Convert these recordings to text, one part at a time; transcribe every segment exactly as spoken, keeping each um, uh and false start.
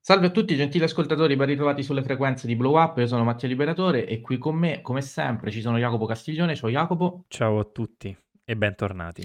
Salve a tutti gentili ascoltatori, ben ritrovati sulle frequenze di Blow Up. Io sono Mattia Liberatore e qui con me, come sempre, ci sono Jacopo Castiglione. Ciao Jacopo. Ciao a tutti e bentornati.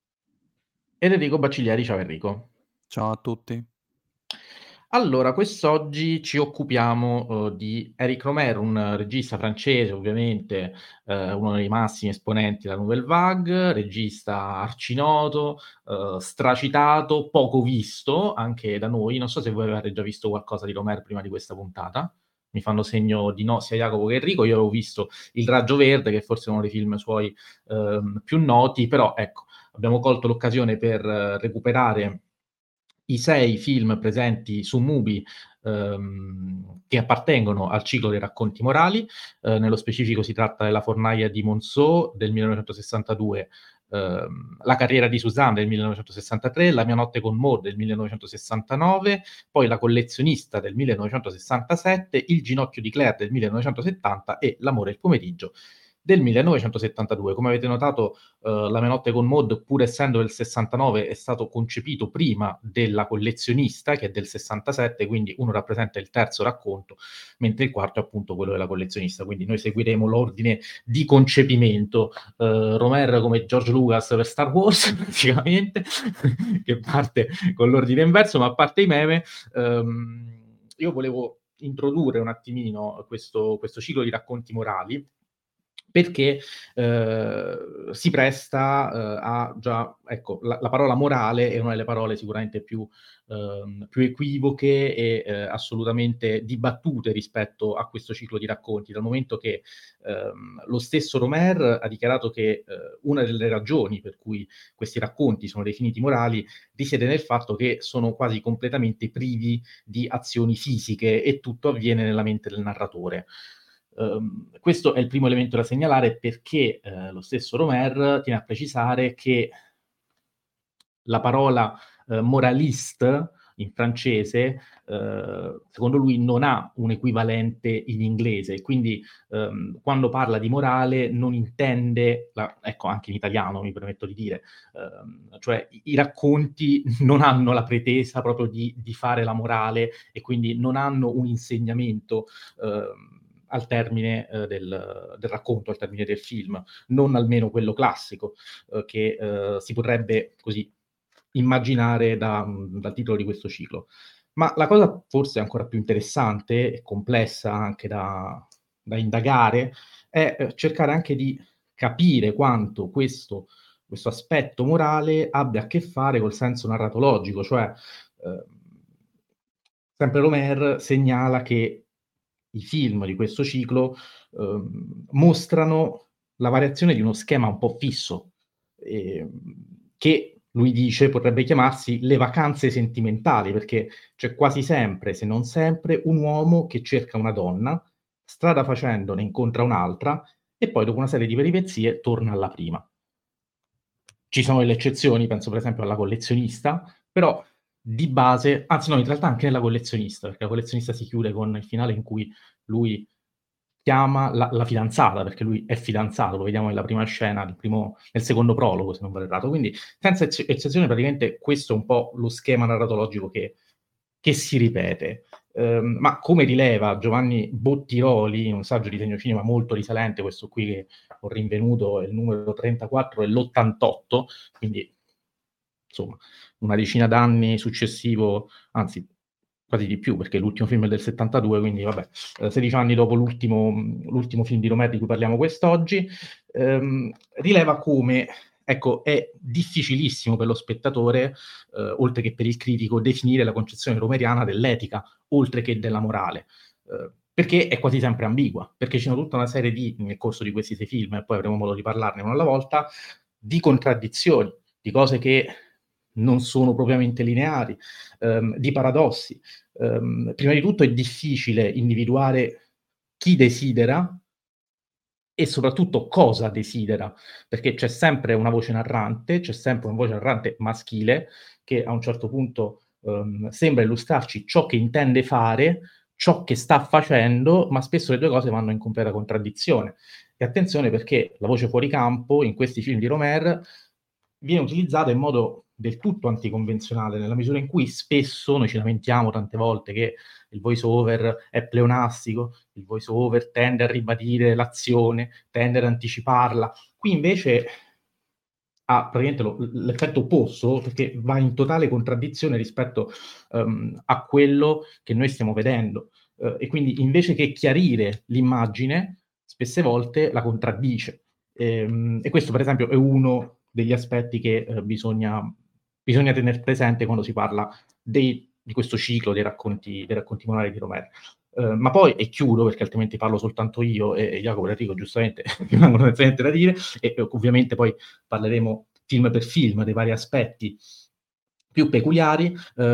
Ed Enrico Bacciglieri. Ciao Enrico. Ciao a tutti. Allora, quest'oggi ci occupiamo, uhm, di Éric Rohmer, un regista francese ovviamente, ehm, uno dei massimi esponenti della Nouvelle Vague, regista arcinoto, uhm, stracitato, poco visto anche da noi. Non so se voi avevate già visto qualcosa di Rohmer prima di questa puntata. Mi fanno segno di no sia Jacopo che Enrico. Io avevo visto Il Raggio Verde, che forse è uno dei film suoi, uhm, più noti, però ecco, abbiamo colto l'occasione per recuperare i sei film presenti su Mubi, uhm, che appartengono al ciclo dei racconti morali. Uhm, nello specifico si tratta della Fornaia di Monceau del millenovecentosessantadue, uhm, La carriera di Suzanne del millenovecentosessantatré, La mia notte con Maud del millenovecentosessantanove, poi La collezionista del millenovecentosessantasette, Il ginocchio di Claire del millenovecentosettanta e L'amore e il pomeriggio del millenovecentosettantadue. Come avete notato, uhm, La mia notte con Maud, pur essendo del sessantanove, è stato concepito prima della collezionista, che è del sessantasette, quindi uno rappresenta il terzo racconto, mentre il quarto è appunto quello della collezionista. Quindi noi seguiremo l'ordine di concepimento. Uhm, Rohmer come George Lucas per Star Wars praticamente, che parte con l'ordine inverso, ma a parte i meme, uhm, io volevo introdurre un attimino questo questo ciclo di racconti morali, perché, uhm, si presta, uhm, a già ecco, la la parola morale è una delle parole sicuramente più uhm, più equivoche e, ehm, assolutamente dibattute rispetto a questo ciclo di racconti, dal momento che, uhm, lo stesso Rohmer ha dichiarato che, uhm, una delle ragioni per cui questi racconti sono definiti morali risiede nel fatto che sono quasi completamente privi di azioni fisiche e tutto avviene nella mente del narratore. Uhm, questo è il primo elemento da segnalare perché, ehm, lo stesso Rohmer tiene a precisare che la parola, uhm, moraliste in francese, uhm, secondo lui non ha un equivalente in inglese, quindi, uhm, quando parla di morale non intende la ecco, anche in italiano mi permetto di dire, uhm, cioè i i racconti non hanno la pretesa proprio di di fare la morale e quindi non hanno un insegnamento, uhm, al termine, uhm, del del racconto, al termine del film, non almeno quello classico, uhm, che, uhm, si potrebbe così immaginare da mhmm, dal titolo di questo ciclo. Ma la cosa forse ancora più interessante e complessa anche da da indagare è, uhm, cercare anche di capire quanto questo questo aspetto morale abbia a che fare col senso narratologico, cioè, uhm, sempre Rohmer segnala che i film di questo ciclo, uhm, mostrano la variazione di uno schema un po' fisso, ehm, che lui dice potrebbe chiamarsi le vacanze sentimentali, perché c'è quasi sempre, se non sempre, un uomo che cerca una donna, strada facendo ne incontra un'altra e poi dopo una serie di peripezie torna alla prima. Ci sono delle eccezioni, penso per esempio alla collezionista, però di base anzi no, in realtà anche nella collezionista, perché la collezionista si chiude con il finale in cui lui chiama la la fidanzata, perché lui è fidanzato, lo vediamo nella prima scena, nel primo nel secondo prologo se non vado errato. Quindi senza ecce eccezione praticamente questo è un po' lo schema narratologico che che si ripete. Uhm, ma come rileva Giovanni Bottiroli in un saggio di segno cinema molto risalente, questo qui che ho rinvenuto è il numero trentaquattro dell'ottantotto, quindi insomma una decina d'anni successivo, anzi quasi di più, perché l'ultimo film è del settantadue, quindi vabbè, uhm, sedici anni dopo l'ultimo mhmm, l'ultimo film di Rohmer di cui parliamo quest'oggi, ehm, rileva come, ecco, è difficilissimo per lo spettatore, uhm, oltre che per il critico, definire la concezione rohmeriana dell'etica, oltre che della morale, uhm, perché è quasi sempre ambigua, perché ci sono tutta una serie di nel corso di questi sei film, e poi avremo modo di parlarne uno alla volta, di contraddizioni, di cose che non sono propriamente lineari, uhm, di paradossi. Uhm, prima di tutto è difficile individuare chi desidera e soprattutto cosa desidera, perché c'è sempre una voce narrante, c'è sempre una voce narrante maschile che a un certo punto, uhm, sembra illustrarci ciò che intende fare, ciò che sta facendo, ma spesso le due cose vanno in completa contraddizione. E attenzione perché la voce fuori campo in questi film di Rohmer viene utilizzata in modo del tutto anticonvenzionale, nella misura in cui spesso noi ci lamentiamo tante volte che il voice over è pleonastico, il voice over tende a ribadire l'azione, tende ad anticiparla. Qui invece ha praticamente lo l l'effetto opposto, perché va in totale contraddizione rispetto, uhm, a quello che noi stiamo vedendo. Uhm, e quindi invece che chiarire l'immagine, spesse volte la contraddice. Ehm, e questo per esempio è uno degli aspetti che, uhm, bisogna bisogna tener presente quando si parla dei di questo ciclo dei racconti dei racconti morali di Romer. Uhm, ma poi e chiudo perché altrimenti parlo soltanto io e e Jacopo e Enrico giustamente rimangono senza niente da dire e e ovviamente poi parleremo film per film dei vari aspetti più peculiari.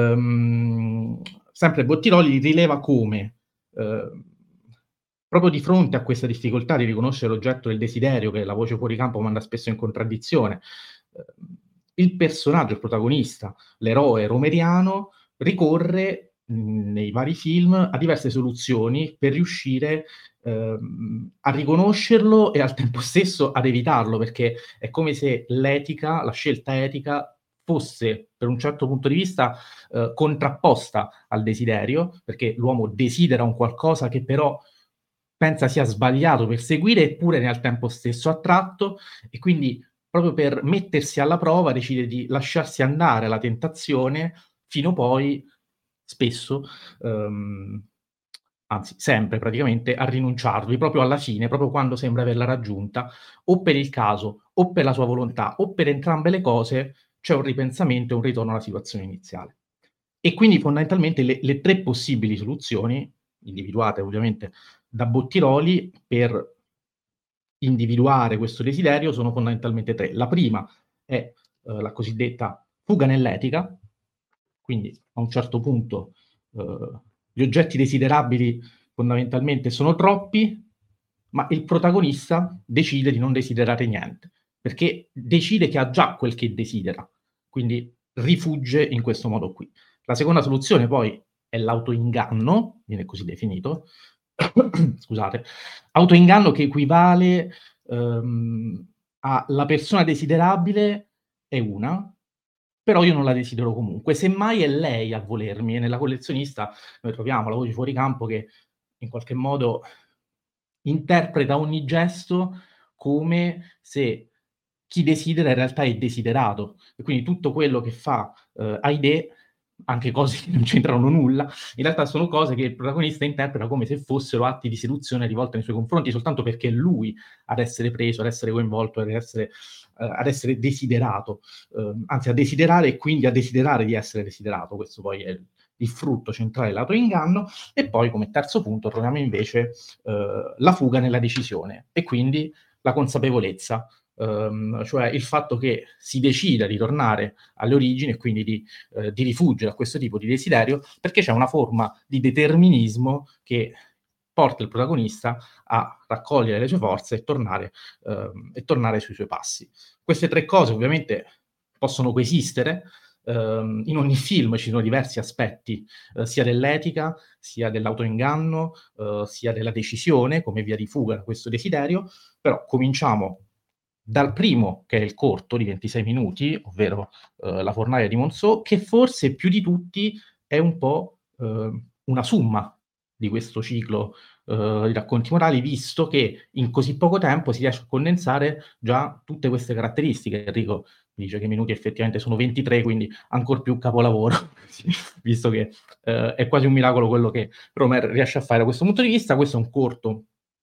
Uhm, sempre Bottiroli rileva come, uhm, proprio di fronte a questa difficoltà di riconoscere l'oggetto del desiderio che la voce fuori campo manda spesso in contraddizione, uhm, il personaggio, il protagonista, l'eroe romeriano ricorre, mhmm, nei vari film a diverse soluzioni per riuscire, uhm, a riconoscerlo e al tempo stesso ad evitarlo, perché è come se l'etica, la scelta etica fosse, per un certo punto di vista, uhm, contrapposta al desiderio, perché l'uomo desidera un qualcosa che però pensa sia sbagliato perseguire, eppure ne è al tempo stesso attratto e quindi proprio per mettersi alla prova decide di lasciarsi andare alla tentazione fino poi spesso, uhm, anzi sempre praticamente, a rinunciarvi proprio alla fine, proprio quando sembra averla raggiunta, o per il caso, o per la sua volontà, o per entrambe le cose c'è un ripensamento e un ritorno alla situazione iniziale. E quindi fondamentalmente le le tre possibili soluzioni, individuate ovviamente da Bottiroli, per individuare questo desiderio sono fondamentalmente tre. La prima è, uhm, la cosiddetta fuga nell'etica, quindi a un certo punto, uhm, gli oggetti desiderabili fondamentalmente sono troppi, ma il protagonista decide di non desiderare niente, perché decide che ha già quel che desidera, quindi rifugge in questo modo qui. La seconda soluzione poi è l'autoinganno, viene così definito, scusate, autoinganno che equivale, uhm, a la persona desiderabile è una, però io non la desidero comunque. Semmai è lei a volermi e nella collezionista noi troviamo la voce fuori campo che in qualche modo interpreta ogni gesto come se chi desidera in realtà è desiderato e quindi tutto quello che fa, uhm, Haydée, anche cose che non c'entrano nulla, in realtà sono cose che il protagonista interpreta come se fossero atti di seduzione rivolti nei suoi confronti, soltanto perché è lui ad essere preso, ad essere coinvolto, ad essere uhm, ad essere desiderato, uhm, anzi a desiderare e quindi a desiderare di essere desiderato. Questo poi è il frutto centrale dell'autoinganno. E poi come terzo punto troviamo invece, uhm, la fuga nella decisione e quindi la consapevolezza, uhm, cioè il fatto che si decida di tornare alle origini e quindi di uhm, di rifuggire a questo tipo di desiderio, perché c'è una forma di determinismo che porta il protagonista a raccogliere le sue forze e tornare uhm, e tornare sui suoi passi. Queste tre cose ovviamente possono coesistere, uhm, in ogni film ci sono diversi aspetti, uhm, sia dell'etica, sia dell'autoinganno, uhm, sia della decisione come via di fuga da questo desiderio, però cominciamo dal primo che è il corto di ventisei minuti, ovvero, uhm, La fornaia di Monceau, che forse più di tutti è un po', uhm, una summa di questo ciclo, uhm, di racconti morali, visto che in così poco tempo si riesce a condensare già tutte queste caratteristiche. Enrico mi dice che i minuti effettivamente sono ventitré, quindi ancor più capolavoro, sì, visto che, uhm, è quasi un miracolo quello che Rohmer riesce a fare da questo punto di vista. Questo è un corto,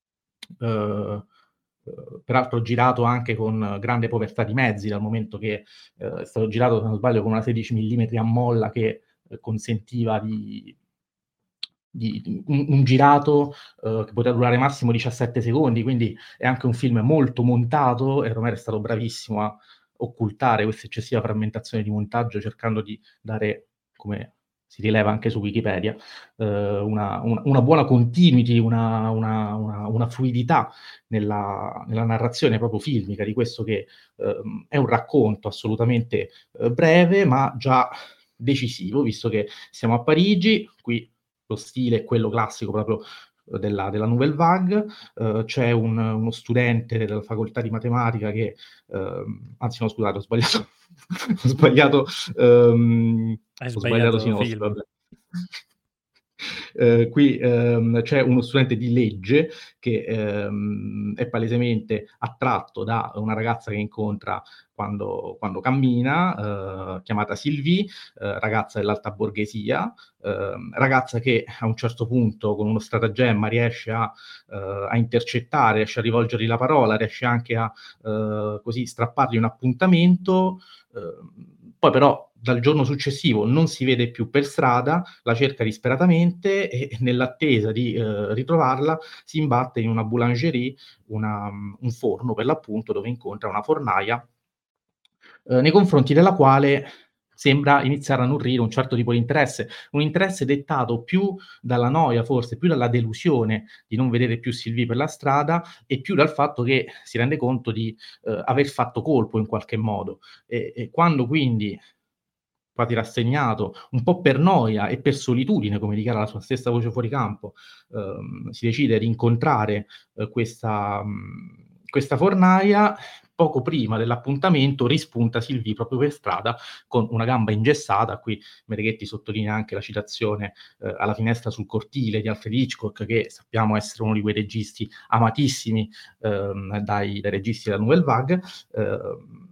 uhm, uhm, peraltro girato anche con grande povertà di mezzi, dal momento che, uhm, è stato girato, se non sbaglio, con una sedici millimetri a molla che, uhm, consentiva di di di un un girato, uhm, che poteva durare massimo diciassette secondi, quindi è anche un film molto montato e Rohmer è stato bravissimo a occultare questa eccessiva frammentazione di montaggio, cercando di dare, come si rileva anche su Wikipedia, uhm, una una una buona continuity, una una una una fluidità nella nella narrazione proprio filmica di questo che, uhm, è un racconto assolutamente, uhm, breve, ma già decisivo, visto che siamo a Parigi, qui lo stile è quello classico proprio della della Nouvelle Vague. Uhm, c'è un uno studente della facoltà di matematica che uhm, anzi no scusate ho sbagliato ho sbagliato uhm, Hai ho sbagliato sbagliato Sinossi, film. vabbè. Uhm, qui, uhm, c'è uno studente di legge che, ehm, è palesemente attratto da una ragazza che incontra quando quando cammina, uhm, chiamata Sylvie, uhm, ragazza dell'alta borghesia, uhm, ragazza che a un certo punto con uno stratagemma riesce a uhm, a intercettare, riesce a rivolgergli la parola, riesce anche a, uhm, così strappargli un appuntamento, uhm, poi però dal giorno successivo non si vede più per strada, la cerca disperatamente e nell'attesa di, uhm, ritrovarla si imbatte in una boulangerie, una mhmm, un forno per l'appunto, dove incontra una fornaia uhm, nei confronti della quale sembra iniziare a nutrire un certo tipo di interesse, un interesse dettato più dalla noia forse, più dalla delusione di non vedere più Sylvie per la strada e più dal fatto che si rende conto di, uhm, aver fatto colpo in qualche modo. E e quando quindi, quasi rassegnato, un po' per noia e per solitudine, come dichiara la sua stessa voce fuori campo, uhm, si decide di incontrare, uhm, questa mhmm, questa fornaia, poco prima dell'appuntamento rispunta Sylvie proprio per strada con una gamba ingessata. Qui Meneghetti sottolinea anche la citazione, uhm, alla finestra sul cortile di Alfred Hitchcock, che sappiamo essere uno di quei registi amatissimi, uhm, dai dai registi della Nouvelle Vague, uhm,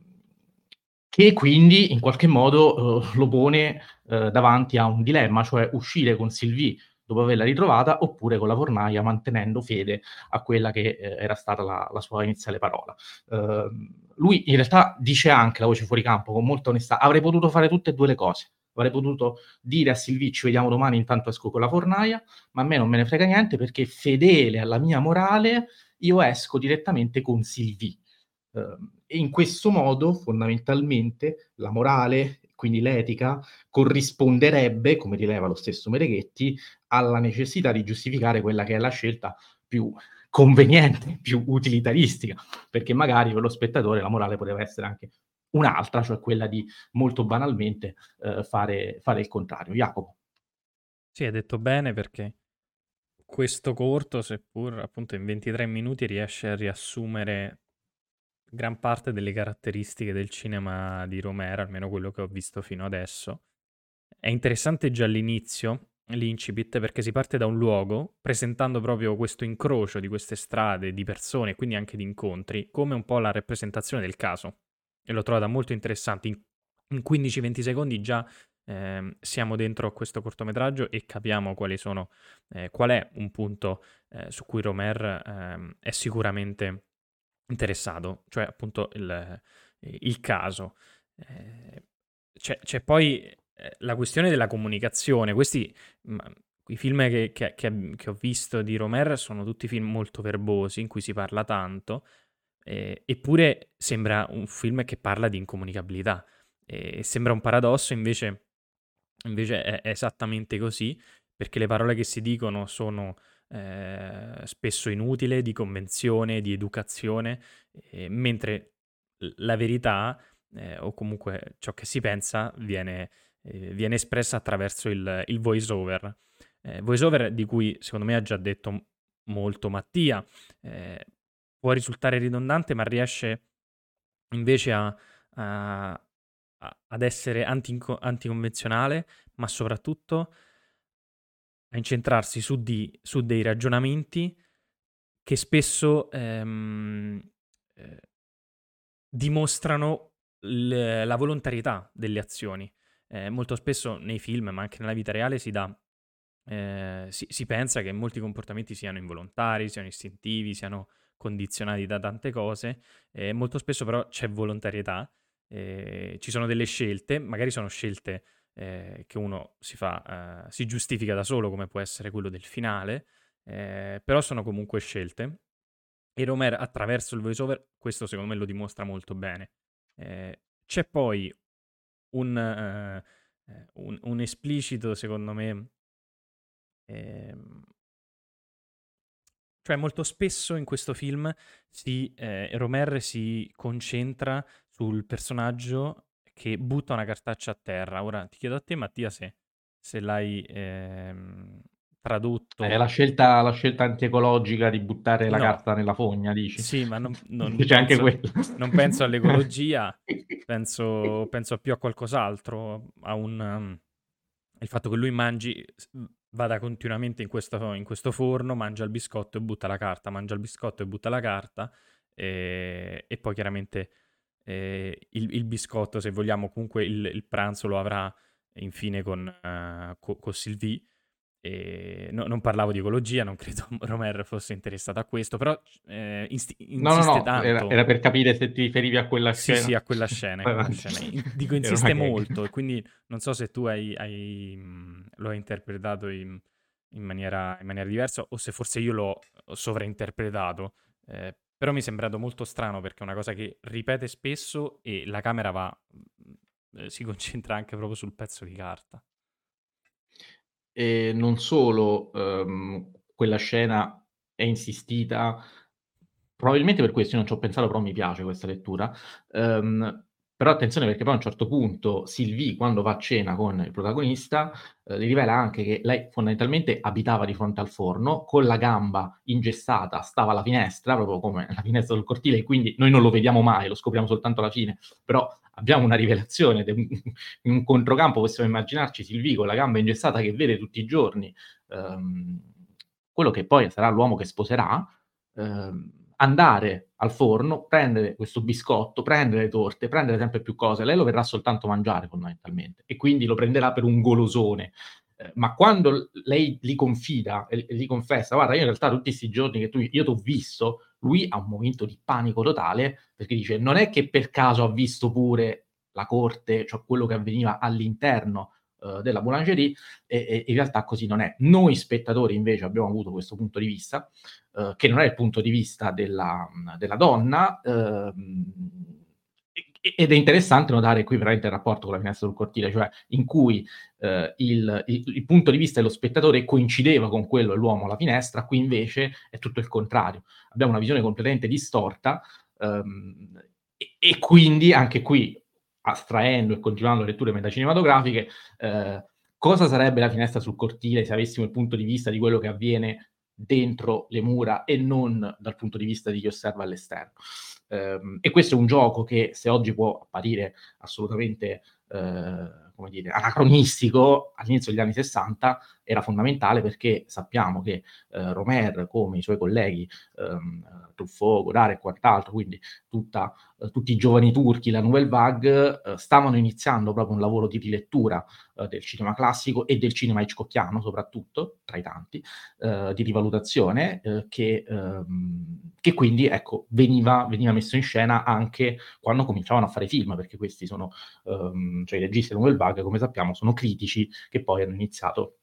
che quindi in qualche modo, uhm, lo pone, uhm, davanti a un dilemma, cioè uscire con Sylvie dopo averla ritrovata, oppure con la fornaia mantenendo fede a quella che, ehm, era stata la la sua iniziale parola. Uhm, lui in realtà dice anche, la voce fuori campo, con molta onestà: "Avrei potuto fare tutte e due le cose. Avrei potuto dire a Sylvie: 'Ci vediamo domani, intanto esco con la fornaia', ma a me non me ne frega niente perché fedele alla mia morale io esco direttamente con Sylvie". Uhm, e in questo modo fondamentalmente la morale, quindi l'etica, corrisponderebbe, come rileva lo stesso Meneghetti, alla necessità di giustificare quella che è la scelta più conveniente, più utilitaristica, perché magari per lo spettatore la morale poteva essere anche un'altra, cioè quella di molto banalmente, uhm, fare fare il contrario. Jacopo. Sì, hai detto bene perché questo corto, seppur appunto in ventitré minuti, riesce a riassumere gran parte delle caratteristiche del cinema di Romero, almeno quello che ho visto fino adesso. È interessante già all'inizio, l'incipit, perché si parte da un luogo, presentando proprio questo incrocio di queste strade, di persone e quindi anche di incontri, come un po' la rappresentazione del caso. E l'ho trovata molto interessante. In, in quindici venti secondi già ehm, siamo dentro a questo cortometraggio e capiamo quali sono, eh, qual è un punto eh, su cui Romer ehm, è sicuramente interessato, cioè appunto il, il caso. Eh, c'è, c'è poi eh, la questione della comunicazione. Questi, ma, i film che, che- che- che ho visto di Romer sono tutti film molto verbosi, in cui si parla tanto, eh, eppure sembra un film che parla di incomunicabilità. E sembra un paradosso, invece, invece è, è esattamente così, perché le parole che si dicono sono eh, spesso inutili, di convenzione, di educazione, eh, mentre l- la verità, eh, o comunque ciò che si pensa, viene, eh, viene espressa attraverso il, il voice over. Eh, voice over di cui secondo me ha già detto m- molto Mattia. Eh, può risultare ridondante, ma riesce invece a, a- a- ad essere anti- anticonvenzionale, ma soprattutto a incentrarsi su, di- su dei ragionamenti che spesso ehm, eh, dimostrano l- la volontarietà delle azioni. Eh, molto spesso nei film, ma anche nella vita reale, si dà, eh, si, si pensa che molti comportamenti siano involontari, siano istintivi, siano condizionati da tante cose. Eh, molto spesso però c'è volontarietà, eh, ci sono delle scelte, magari sono scelte eh, che uno si fa, eh, si giustifica da solo, come può essere quello del finale, eh, però sono comunque scelte. E Romer, attraverso il voiceover, questo secondo me lo dimostra molto bene. Eh, c'è poi un, eh, eh, un, un esplicito, secondo me, ehm, cioè molto spesso in questo film si, eh, Romer si concentra sul personaggio che butta una cartaccia a terra. Ora ti chiedo a te, Mattia, se, se l'hai, ehm, È tradotto. la scelta la scelta antiecologica di buttare la No. carta nella fogna, dici? Sì, ma non non C'è anche penso quello. non penso all'ecologia, penso penso più a qualcos'altro, a un mhmm, il fatto che lui mangi s mhmm, vada continuamente in questo in questo forno, mangia il biscotto e butta la carta, mangia il biscotto e butta la carta, ehm, e poi chiaramente, ehm, il il biscotto, se vogliamo, comunque il il pranzo lo avrà infine con eh, co con Sylvie. Ehm, no, non parlavo di ecologia, non credo Romer fosse interessato a questo, però ehm, insti No, no, insiste no, era tanto. era per capire se ti riferivi a quella Sì, sì, scena. a quella scena, a Vai quella avanti. scena. In dico Era una insiste gag. molto e quindi non so se tu hai hai mhmm, lo hai interpretato in in maniera in maniera diversa o se forse io l'ho sovrainterpretato, ehm, però mi è sembrato molto strano perché è una cosa che ripete spesso e la camera va mhmm, ehm, si concentra anche proprio sul pezzo di carta. E non solo, uhm, quella scena è insistita probabilmente per questo io non ci ho pensato, però mi piace questa lettura. Uhm, però attenzione perché poi a un certo punto Sylvie, quando va a cena con il protagonista, uhm, gli rivela anche che lei fondamentalmente abitava di fronte al forno, con la gamba ingessata stava alla finestra, proprio come la finestra sul cortile, e quindi noi non lo vediamo mai, lo scopriamo soltanto alla fine, però abbiamo una rivelazione de in un controcampo possiamo immaginarci Sylvie con la gamba ingessata che vede tutti i giorni, uhm, quello che poi sarà l'uomo che sposerà, uhm, andare al forno, prendere questo biscotto, prendere le torte, prendere sempre più cose. Lei lo verrà soltanto mangiare fondamentalmente e quindi lo prenderà per un golosone. Ehm, ma quando l lei gli confida e e gli confessa: "Guarda, io in realtà tutti 'sti giorni che tu io t'ho visto", lui ha un momento di panico totale, perché dice: "Non è che per caso ha visto pure la corte, cioè quello che avveniva all'interno, uhm, della boulangerie", e e in realtà così non è. Noi spettatori invece abbiamo avuto questo punto di vista, uhm, che non è il punto di vista della mhmm, della donna, uhm, e ed è interessante notare qui veramente il rapporto con la finestra sul cortile, cioè in cui, uhm, il il il punto di vista dello spettatore coincideva con quello dell'uomo alla finestra, qui invece è tutto il contrario. Abbiamo una visione completamente distorta, uhm, e e quindi anche qui, astraendo e continuando le letture metacinematografiche, uhm, cosa sarebbe la finestra sul cortile se avessimo il punto di vista di quello che avviene dentro le mura e non dal punto di vista di chi osserva all'esterno. Ehm, e questo è un gioco che, se oggi può apparire assolutamente, ehm, come dire, anacronistico, all'inizio degli anni 'sessanta era fondamentale perché sappiamo che, ehm, Rohmer, come i suoi colleghi, ehm, Truffaut, Godard e quant'altro, quindi tutta ehm, tutti i giovani turchi, la Nouvelle Vague, ehm, stavano iniziando proprio un lavoro di rilettura, ehm, del cinema classico e del cinema hitchcockiano soprattutto, tra i tanti, ehm, di rivalutazione, ehm, che ehm, che quindi ecco veniva veniva messo in scena anche quando cominciavano a fare film, perché questi sono ehm, cioè i registi della Nouvelle Vague, come sappiamo, sono critici che poi hanno iniziato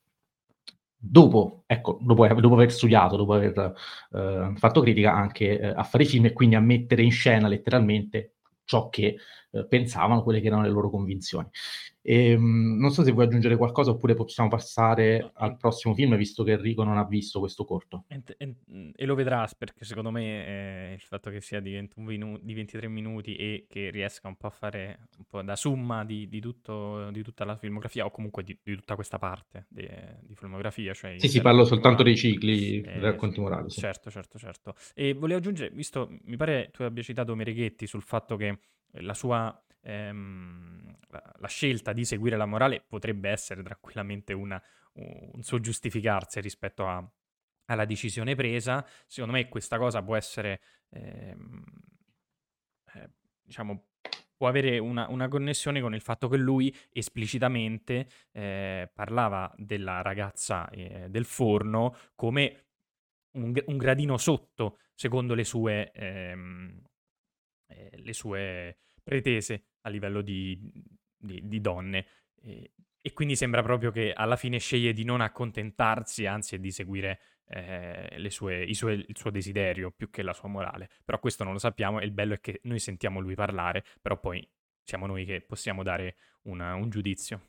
dopo, ecco, dopo a dopo aver studiato, dopo aver, ehm, fatto critica anche, ehm, a fare film e quindi a mettere in scena letteralmente ciò che, ehm, pensavano, quelle che erano le loro convinzioni. Ehm, non so se vuoi aggiungere qualcosa oppure possiamo passare No, al in prossimo film, visto che Enrico non ha visto questo corto. Ent en mhmm, e lo vedrás perché secondo me, ehm, il fatto che sia di ventuno minu di ventitré minuti e che riesca un po' a fare un po' da summa di di tutto di tutta la filmografia o comunque di di tutta questa parte de di filmografia, cioè Sì, sì, inizia parlo racconti soltanto morali. dei cicli, dei Ehm, s racconti morali, sì. certo, certo, certo. E volevo aggiungere, visto mi pare tu abbia citato Mereghetti sul fatto che la sua ehm, la la scelta di seguire la morale potrebbe essere tranquillamente una un suo giustificarsi rispetto a alla decisione presa. Secondo me questa cosa può essere, ehm, eh, diciamo, può avere una, una connessione con il fatto che lui esplicitamente eh, parlava della ragazza eh, del forno come un, gr- un gradino sotto, secondo le sue, ehm, eh, le sue pretese a livello di, di- di donne. E, e quindi sembra proprio che alla fine sceglie di non accontentarsi, anzi, e di seguire eh, le sue- i suoi- il suo desiderio più che la sua morale. Però questo non lo sappiamo e il bello è che noi sentiamo lui parlare, però poi siamo noi che possiamo dare una- un giudizio.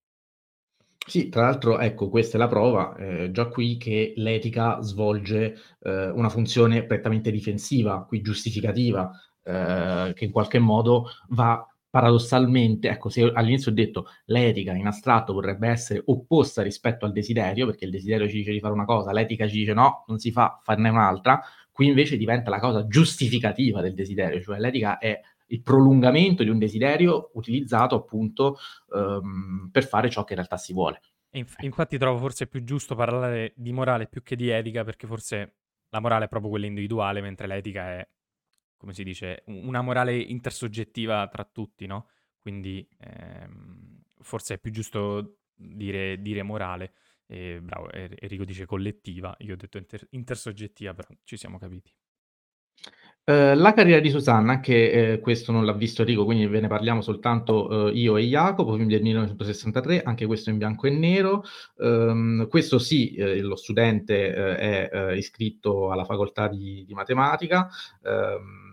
Sì, tra l'altro ecco, questa è la prova, ehm, già qui che l'etica svolge, ehm, una funzione prettamente difensiva, qui giustificativa, ehm, che in qualche modo va paradossalmente, ecco, se all'inizio ho detto l'etica in astratto vorrebbe essere opposta rispetto al desiderio, perché il desiderio ci dice di fare una cosa, l'etica ci dice: "No, non si fa, farne un'altra", qui invece diventa la cosa giustificativa del desiderio, cioè l'etica è il prolungamento di un desiderio utilizzato appunto, uhm, per fare ciò che in realtà si vuole. E inf Ecco. infatti trovo forse più giusto parlare di morale più che di etica, perché forse la morale è proprio quella individuale, mentre l'etica è, come si dice, u una morale intersoggettiva tra tutti, no, quindi, ehm, forse è più giusto dire dire morale. Ehm, bravo, E Enrico dice collettiva, io ho detto inter intersoggettiva, però ci siamo capiti. Uhm, la carriera di Susanna, che, ehm, questo non l'ha visto Enrico, quindi ve ne parliamo soltanto, uhm, io e Jacopo, film del millenovecentosessantatré, anche questo in bianco e nero. Uhm, questo sì, ehm, lo studente, uhm, è, uhm, iscritto alla facoltà di di matematica, uhm,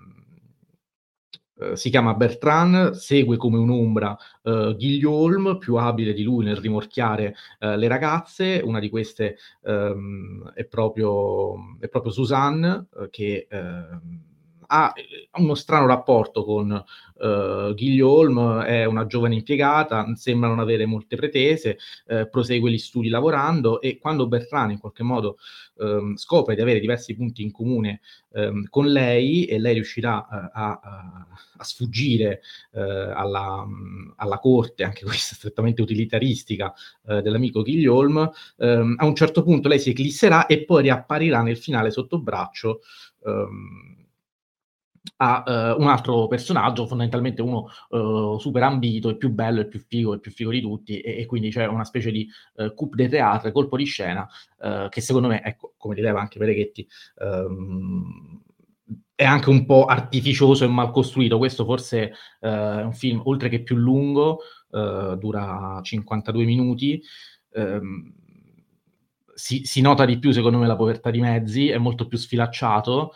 uhm, si chiama Bertrand, segue come un'ombra, uhm, Guillaume, più abile di lui nel rimorchiare, uhm, le ragazze. Una di queste, uhm, è proprio è proprio Suzanne, uhm, che, uhm, ha, ehm, uno strano rapporto con, uhm, Guillaume, è una giovane impiegata, sembra non avere molte pretese, uhm, prosegue gli studi lavorando e quando Bertrand in qualche modo, uhm, scopre di avere diversi punti in comune, uhm, con lei e lei riuscirà, uhm, a a a sfuggire, uhm, alla mhmm, alla corte, anche questa strettamente utilitaristica, uhm, dell'amico Guillaume, uhm, a un certo punto lei si eclisserà e poi riapparirà nel finale sotto braccio, uhm, a, uhm, un altro personaggio, fondamentalmente uno, uhm, super ambito, il più bello, il più figo il più figo di tutti e e quindi c'è una specie di, uhm, coup de théâtre, colpo di scena, uhm, che secondo me, ecco, come rileva anche Pereghetti, uhm, è anche un po' artificioso e mal costruito. Questo forse, uhm, è un film oltre che più lungo, uhm, dura cinquantadue minuti, uhm, si si nota di più secondo me la povertà di mezzi, è molto più sfilacciato,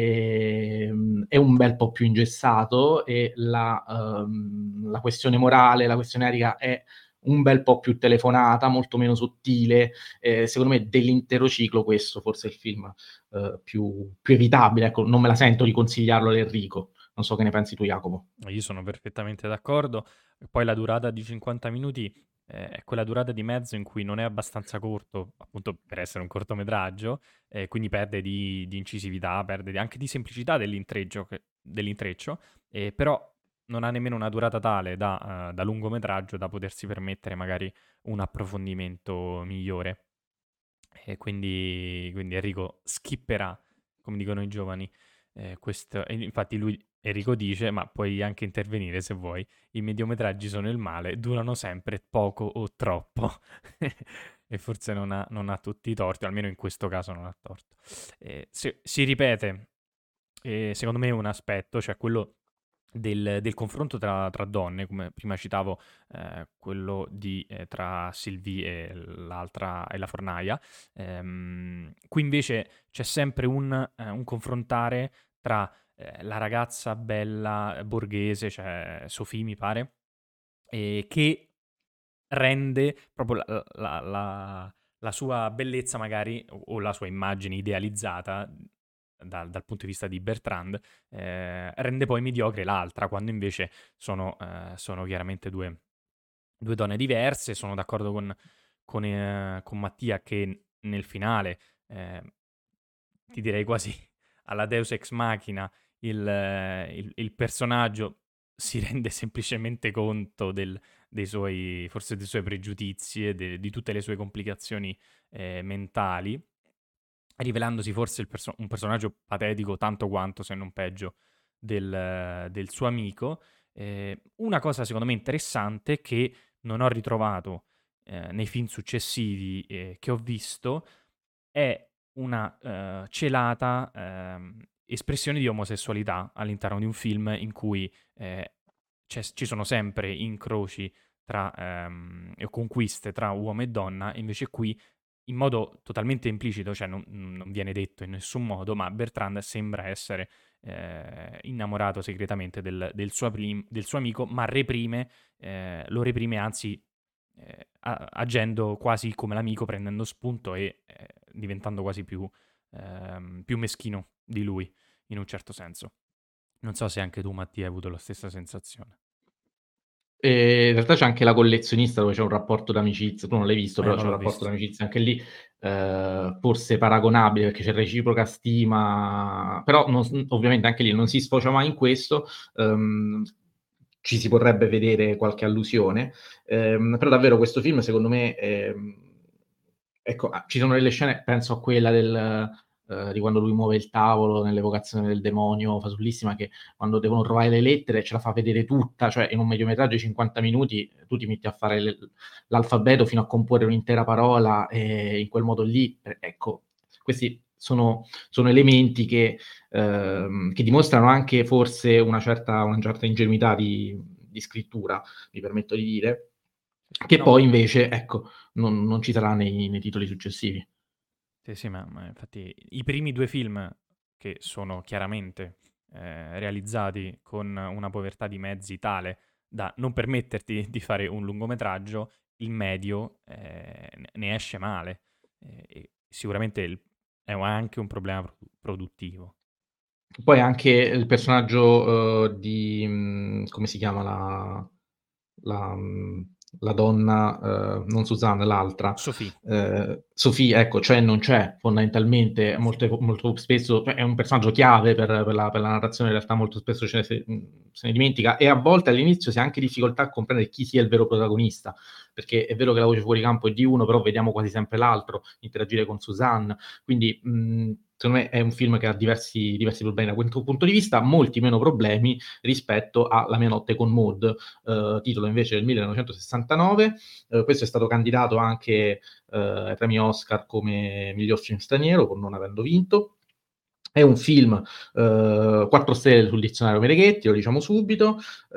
ehm, è un bel po' più ingessato e la uhm, la questione morale, la questione etica è un bel po' più telefonata, molto meno sottile. Ehm, secondo me dell'intero ciclo questo forse è il film, uhm, più più evitabile, ecco, non me la sento di consigliarlo ad Enrico. Non so che ne pensi tu Jacopo. Io sono perfettamente d'accordo. E poi la durata di cinquanta minuti, ehm, è quella durata di mezzo in cui non è abbastanza corto, appunto per essere un cortometraggio, e quindi perde di di incisività, perde di anche di semplicità dell'intreggio che dell'intreccio, ehm, però non ha nemmeno una durata tale da uhm, da lungometraggio da potersi permettere magari un approfondimento migliore. E quindi quindi Enrico skipperà, come dicono i giovani, ehm, questo e infatti lui Enrico dice: "Ma puoi anche intervenire se vuoi, i mediometraggi sono il male, durano sempre poco o troppo." E forse non ha non ha tutti i torti, o almeno in questo caso non ha torto. Ehm, si si ripete, ehm, secondo me un aspetto, cioè quello del del confronto tra tra donne, come prima citavo, ehm, quello di ehm, tra Sylvie e l'altra e la fornaia. Ehm, qui invece c'è sempre un ehm, un confrontare tra, ehm, la ragazza bella, ehm, borghese, cioè Sophie mi pare, ehm, che rende proprio la la la la sua bellezza magari o o la sua immagine idealizzata, mhmm, dal dal punto di vista di Bertrand, ehm, rende poi mediocre l'altra, quando invece sono ehm, sono chiaramente due due donne diverse. Sono d'accordo con con ehm, con Mattia che n nel finale, ehm, ti direi quasi alla Deus ex machina, il eh, il il personaggio si rende semplicemente conto del dei suoi forse dei suoi pregiudizi e de di tutte le sue complicazioni, ehm, mentali, rivelandosi forse il perso un personaggio patetico tanto quanto, se non peggio, del del suo amico. Ehm, una cosa secondo me interessante che non ho ritrovato, ehm, nei film successivi, ehm, che ho visto è una, ehm, celata, ehm, espressione di omosessualità all'interno di un film in cui, ehm, c'è s ci sono sempre incroci tra ehm, e conquiste tra uomo e donna, e invece qui in modo totalmente implicito, cioè non non viene detto in nessun modo, ma Bertrand sembra essere, ehm, innamorato segretamente del del sua prim del suo amico, ma reprime ehm, lo reprime anzi, ehm, a agendo quasi come l'amico, prendendo spunto e, ehm, diventando quasi più ehm, più meschino di lui, in un certo senso. Non so se anche tu, Mattia, hai avuto la stessa sensazione. E in realtà c'è anche La collezionista dove c'è un rapporto d'amicizia, tu non l'hai visto, Eh, però non c'è un l'ho rapporto visto. d'amicizia anche lì, ehm, forse paragonabile perché c'è reciproca stima, però non s ovviamente anche lì non si sfocia mai in questo, ehm, ci si vorrebbe vedere qualche allusione, ehm, però davvero questo film secondo me, ehm, ecco, a ci sono delle scene, penso a quella del ehm, di quando lui muove il tavolo nell'evocazione del demonio fasullissima, che quando devono trovare le lettere ce la fa vedere tutta, cioè in un mediometraggio di cinquanta minuti tu ti metti a fare l l'alfabeto fino a comporre un'intera parola, ehm, in quel modo lì, e ecco, questi sono sono elementi che ehm, che dimostrano anche forse una certa una certa ingenuità di di scrittura, mi permetto di dire, Sì, sì. che No, poi invece, ecco, non non ci sarà nei nei titoli successivi. sì, sì, ma ma infatti i primi due film che sono chiaramente, ehm, realizzati con una povertà di mezzi tale da non permetterti di fare un lungometraggio, il medio, ehm, ne ne esce male, ehm, e sicuramente il è u anche un problema pro produttivo. Poi anche il personaggio, uhm, di mhmm, come si chiama la la mhmm, la donna, uhm, non Suzanne, l'altra, Sophie. ehm, Sophie, ecco, cioè non c'è fondamentalmente, molte vo molto spesso cioè è un personaggio chiave per per la per la narrazione, in realtà molto spesso ce ne se mhmm, se ne dimentica e a volte all'inizio si ha anche difficoltà a comprendere chi sia il vero protagonista, perché è vero che la voce fuori campo è di uno, però vediamo quasi sempre l'altro interagire con Suzanne. Quindi, mhmm, secondo me è un film che ha diversi diversi problemi da questo punto di vista, molti meno problemi rispetto a La mia notte con Maud, uhm, titolo invece del millenovecentosessantanove. Uhm, questo è stato candidato anche, uhm, ai premi Oscar come miglior film straniero, pur non avendo vinto. È un film, uhm, quattro stelle sul dizionario Mereghetti, lo diciamo subito,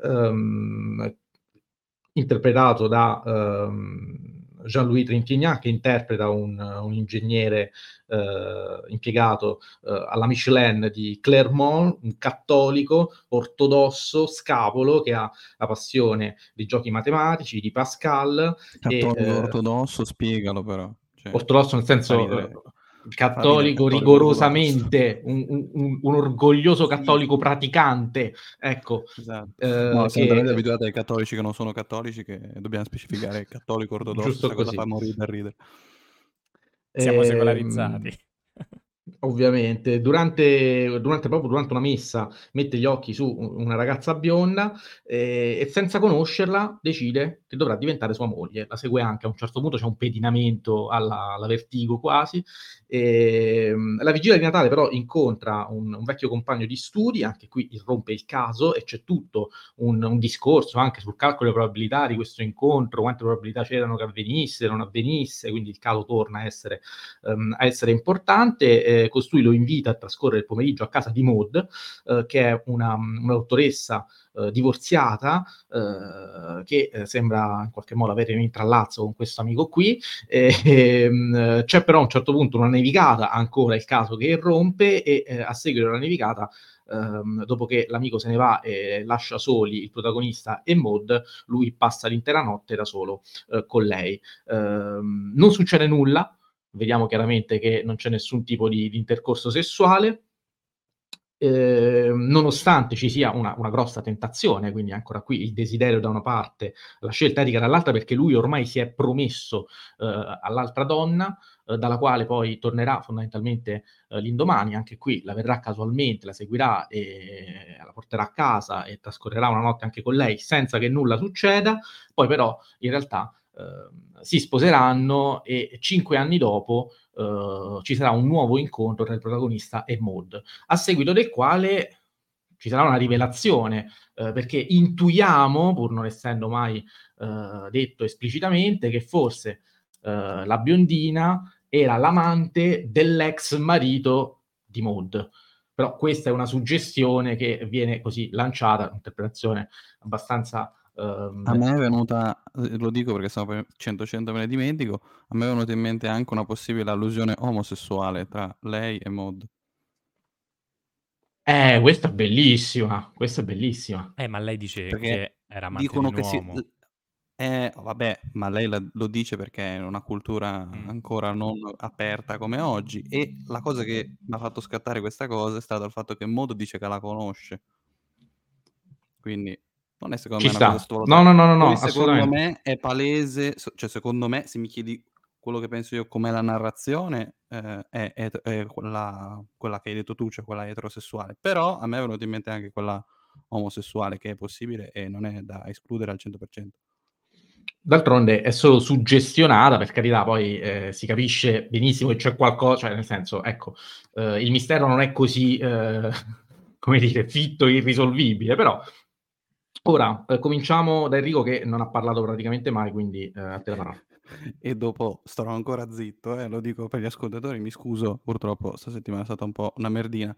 uhm, interpretato da, uhm, Jean-Louis Trintignant che interpreta un un ingegnere, uhm, impiegato, uhm, alla Michelin di Clermont, un cattolico ortodosso, scapolo, che ha la passione dei giochi matematici, di Pascal e, Cattolico ehm ortodosso, spiegalo però, cioè ortodosso nel fa senso, ridere uhm, fa ridere cattolico cattolico ortodosso. rigorosamente, un un un un orgoglioso Sì. cattolico praticante, ecco, Esatto. No, uhm, siamo che talmente abituati ai cattolici che non sono cattolici che dobbiam specificare cattolico ortodosso, Giusto 'sta cosa fa così. morire da ridere. Siamo Ehm, secolarizzati. ovviamente durante durante proprio durante una messa mette gli occhi su u una ragazza bionda, ehm, e senza conoscerla decide che dovrà diventare sua moglie. La segue anche, a un certo punto c'è un pedinamento alla alla Vertigo quasi. Ehm, alla vigilia di Natale però incontra un un vecchio compagno di studi, anche qui irrompe il caso e c'è tutto un un discorso anche sul calcolo delle probabilità di questo incontro, quante probabilità c'erano che avvenisse, non avvenisse, quindi il caso torna a essere uhm, a essere importante. Ehm, costui lo invita a trascorrere il pomeriggio a casa di Maud, uhm, che è una mhmm, una dottoressa, uhm, divorziata, uhm, che, ehm, sembra in qualche modo avere un intrallazzo con questo amico qui. Ehm, c'è però a un certo punto una nevicata, ancora il caso che irrompe e, ehm, a seguito della nevicata, uhm, dopo che l'amico se ne va e lascia soli il protagonista e Maud, lui passa l'intera notte da solo, uhm, con lei. Uhm, non succede nulla, vediamo chiaramente che non c'è nessun tipo di di intercorso sessuale. Ehm, nonostante ci sia una una grossa tentazione, quindi ancora qui il desiderio da una parte, la scelta etica dall'altra, perché lui ormai si è promesso, uhm, all'altra donna, uhm, dalla quale poi tornerà fondamentalmente, uhm, l'indomani. Anche qui la vedrà casualmente, la seguirà e la porterà a casa e trascorrerà una notte anche con lei senza che nulla succeda. Poi però in realtà, uhm, si sposeranno e cinque anni dopo, uhm, ci sarà un nuovo incontro tra il protagonista e Maud, a seguito del quale ci sarà una rivelazione, uhm, perché intuiamo, pur non essendo mai, uhm, detto esplicitamente, che forse, uhm, la biondina era l'amante dell'ex marito di Maud. Però questa è una suggestione che viene così lanciata, un'interpretazione abbastanza, A uhm me è venuta uhm, lo dico perché sennò poi cento, cento me ne dimentico, a me è venuta in mente anche una possibile allusione omosessuale tra lei e Maud. Eh, questa è bellissima, questa è bellissima. Eh, ma lei dice Perché che era amante di dicono un che si l uomo. eh, vabbè, ma lei la lo dice perché è in una cultura Mh. ancora non aperta come oggi e la cosa che m'ha fatto scattare questa cosa è stato il fatto che Maud dice che la conosce. Quindi Non è secondo Ci me una cosa sta. No, sottovalutata. no, no, no, Poi no, secondo assolutamente. me è palese, s cioè secondo me, se mi chiedi quello che penso io com'è la narrazione, ehm, è è t è quella quella che hai detto tu, cioè quella eterosessuale. Però a me è venuta in mente anche quella omosessuale, che è possibile e non è da escludere al cento per cento. D'altronde è solo suggestionata, per carità, poi, ehm, si capisce benissimo che c'è qualco cioè nel senso, ecco, uhm, il mistero non è così, uhm, come dire, fitto e irrisolvibile, però ora, uhm, cominciamo da Enrico che non ha parlato praticamente mai, quindi, uhm, a te la parola. E dopo starò ancora zitto, eh, lo dico per gli ascoltatori, mi scuso, purtroppo 'sta settimana è stata un po' una merdina.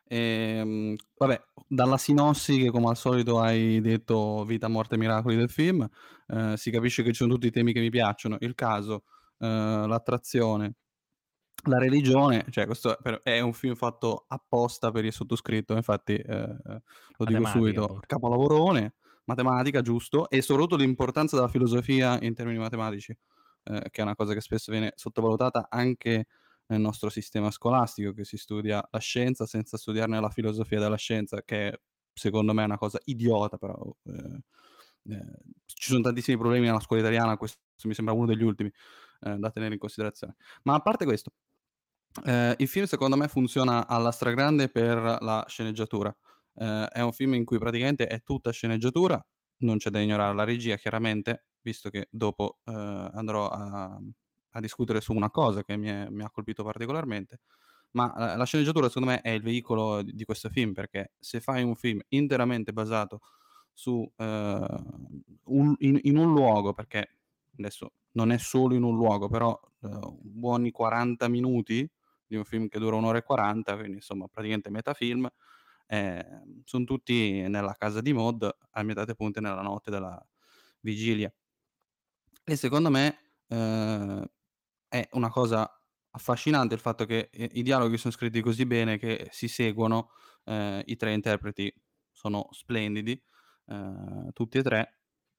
Ehm, vabbè, dalla sinossi che come al solito hai detto vita, morte e miracoli del film, ehm, si capisce che ci sono tutti i temi che mi piacciono, il caso, ehm, l'attrazione, la religione, cioè questo è per è un film fatto apposta per il sottoscritto, infatti, ehm, lo dico Matematica subito, pure. capolavorone, matematica, giusto, e soprattutto l'importanza della filosofia in termini matematici, ehm, che è una cosa che spesso viene sottovalutata anche nel nostro sistema scolastico, che si studia la scienza senza studiarne la filosofia della scienza, che secondo me è una cosa idiota, però, ehm, ehm, ci sono tantissimi problemi nella scuola italiana, questo mi sembra uno degli ultimi, ehm, da tenere in considerazione. Ma a parte questo, ehm, il film secondo me funziona alla stragrande per la sceneggiatura. Ehm, è un film in cui praticamente è tutta sceneggiatura, non c'è da ignorare la regia chiaramente, visto che dopo, ehm, andrò a a discutere su una cosa che mi è mi ha colpito particolarmente, ma la la sceneggiatura secondo me è il veicolo di di questo film, perché se fai un film interamente basato su, ehm, un in in un luogo, perché adesso non è solo in un luogo, però, ehm, buoni quaranta minuti di un film che dura un ora e quaranta, quindi insomma praticamente metà film, ehm, son tutti nella casa di Maud, ambientate appunto nella notte della vigilia. E secondo me, ehm, è una cosa affascinante il fatto che, ehm, i dialoghi son scritti così bene che si seguono, ehm, i tre interpreti sono splendidi, ehm, tutti e tre.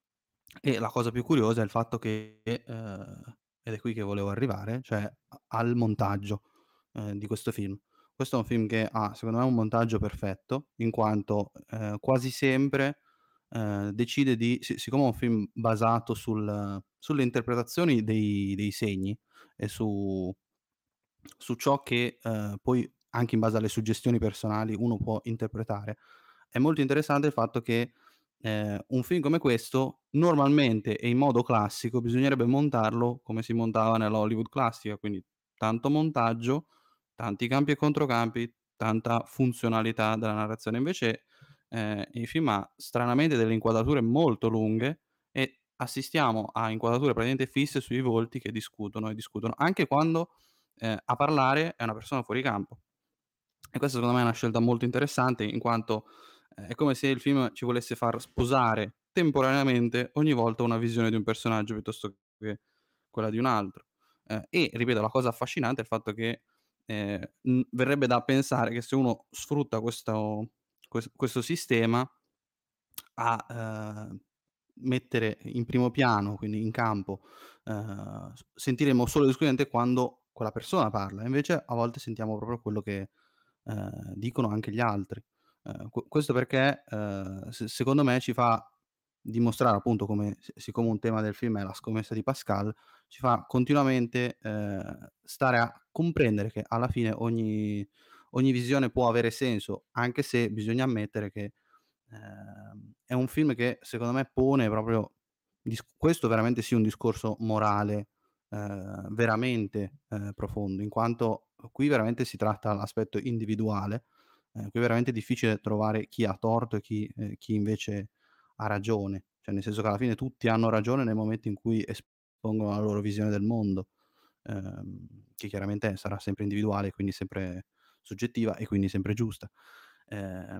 E la cosa più curiosa è il fatto che, ehm, ed è qui che volevo arrivare, cioè a al montaggio, ehm, di questo film. Questo è un film che ha, secondo me, un montaggio perfetto, in quanto, ehm, quasi sempre, ehm, decide di si siccome è un film basato sul sulle interpretazioni dei dei segni e su su ciò che, ehm, poi anche in base alle suggestioni personali uno può interpretare, è molto interessante il fatto che, ehm, un film come questo normalmente e in modo classico bisognerebbe montarlo come si montava nella Hollywood classica, quindi tanto montaggio, tanti campi e controcampi, tanta funzionalità della narrazione. Invece, ehm, il film ha stranamente delle inquadrature molto lunghe e assistiamo a inquadrature praticamente fisse sui volti che discutono e discutono, anche quando, ehm, a parlare è una persona fuori campo. E questa secondo me è una scelta molto interessante in quanto, ehm, è come se il film ci volesse far sposare temporaneamente ogni volta una visione di un personaggio piuttosto che quella di un altro. Ehm, e ripeto, la cosa affascinante è il fatto che, ehm, mhmm, verrebbe da pensare che se uno sfrutta questo ques questo sistema a, ehm, mettere in primo piano, quindi in campo, ehm, s sentiremo solo ed esclusivamente quando quella persona parla, invece a volte sentiamo proprio quello che, ehm, dicono anche gli altri. Ehm, q questo perché, ehm, s secondo me ci fa dimostrare appunto come si siccome un tema del film è la scommessa di Pascal, ci fa continuamente, ehm, stare a comprendere che alla fine ogni ogni visione può avere senso, anche se bisogna ammettere che Ehm, è un film che secondo me pone proprio dis questo veramente sì un discorso morale, ehm, veramente, ehm, profondo, in quanto qui veramente si tratta l'aspetto individuale, ehm, qui è veramente difficile trovare chi ha torto e chi ehm, chi invece ha ragione. Cioè nel senso che alla fine tutti hanno ragione nel momento in cui espongono la loro visione del mondo, ehm, che chiaramente sarà sempre individuale, quindi sempre soggettiva e quindi sempre giusta. Ehm,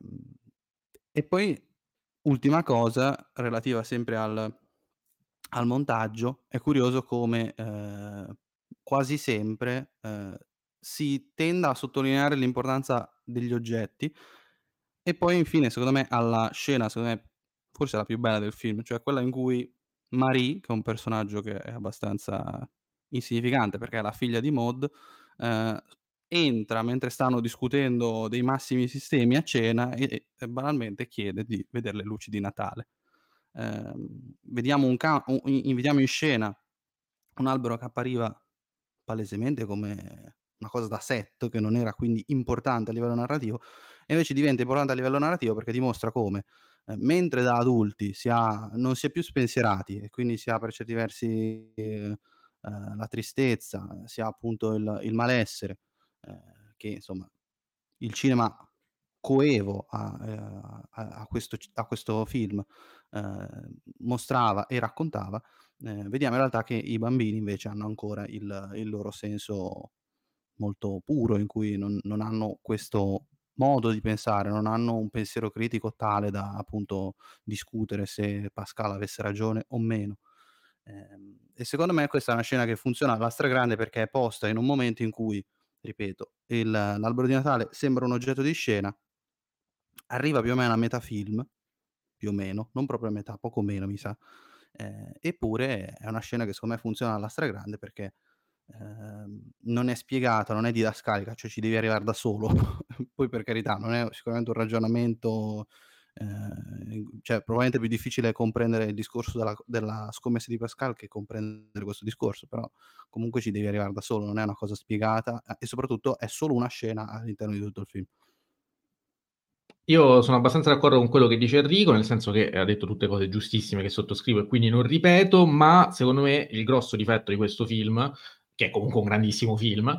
e poi ultima cosa, relativa sempre al al montaggio, è curioso come, ehm, quasi sempre, ehm, si tenda a sottolineare l'importanza degli oggetti e poi infine, secondo me, alla scena, secondo me, forse la più bella del film, cioè quella in cui Marie, che è un personaggio che è abbastanza insignificante perché è la figlia di Maud, ehm, entra mentre stanno discutendo dei massimi sistemi a cena e e e banalmente chiede di veder le luci di Natale. ehm, vediamo un ca u i vediamo in scena un albero che appariva palesemente come una cosa da set, che non era quindi importante a livello narrativo, e invece diventa importante a livello narrativo perché dimostra come, ehm, mentre da adulti si ha non si è più spensierati e quindi si ha per certi versi, ehm, la tristezza, si ha appunto il il malessere, ehm, che insomma il cinema coevo a ehm, a a questo c a questo film, ehm, mostrava e raccontava, ehm, vediamo in realtà che i bambini invece hanno ancora il il loro senso molto puro, in cui non non hanno questo modo di pensare, non hanno un pensiero critico tale da, appunto, discutere se Pascal avesse ragione o meno. Ehm, e secondo me questa è una scena che funziona alla stragrande perché è posta in un momento in cui, ripeto, il l'albero di Natale sembra un oggetto di scena, arriva più o meno a metà film, più o meno, non proprio a metà, poco meno mi sa, ehm, eppure è una scena che secondo me funziona alla stragrande perché, ehm, non è spiegata, non è didascalica, cioè ci devi arrivar da solo. Poi per carità non è sicuramente un ragionamento, ehm, cioè probabilmente è più difficile comprendere il discorso della della scommessa di Pascal che comprendere questo discorso, però comunque ci devi arrivar da solo, non è una cosa spiegata, a e soprattutto è solo una scena all'interno di tutto il film. Io sono abbastanza d'accordo con quello che dice Enrico, nel senso che ha detto tutte cose giustissime che sottoscrivo e quindi non ripeto, ma secondo me il grosso difetto di questo film, che è comunque un grandissimo film,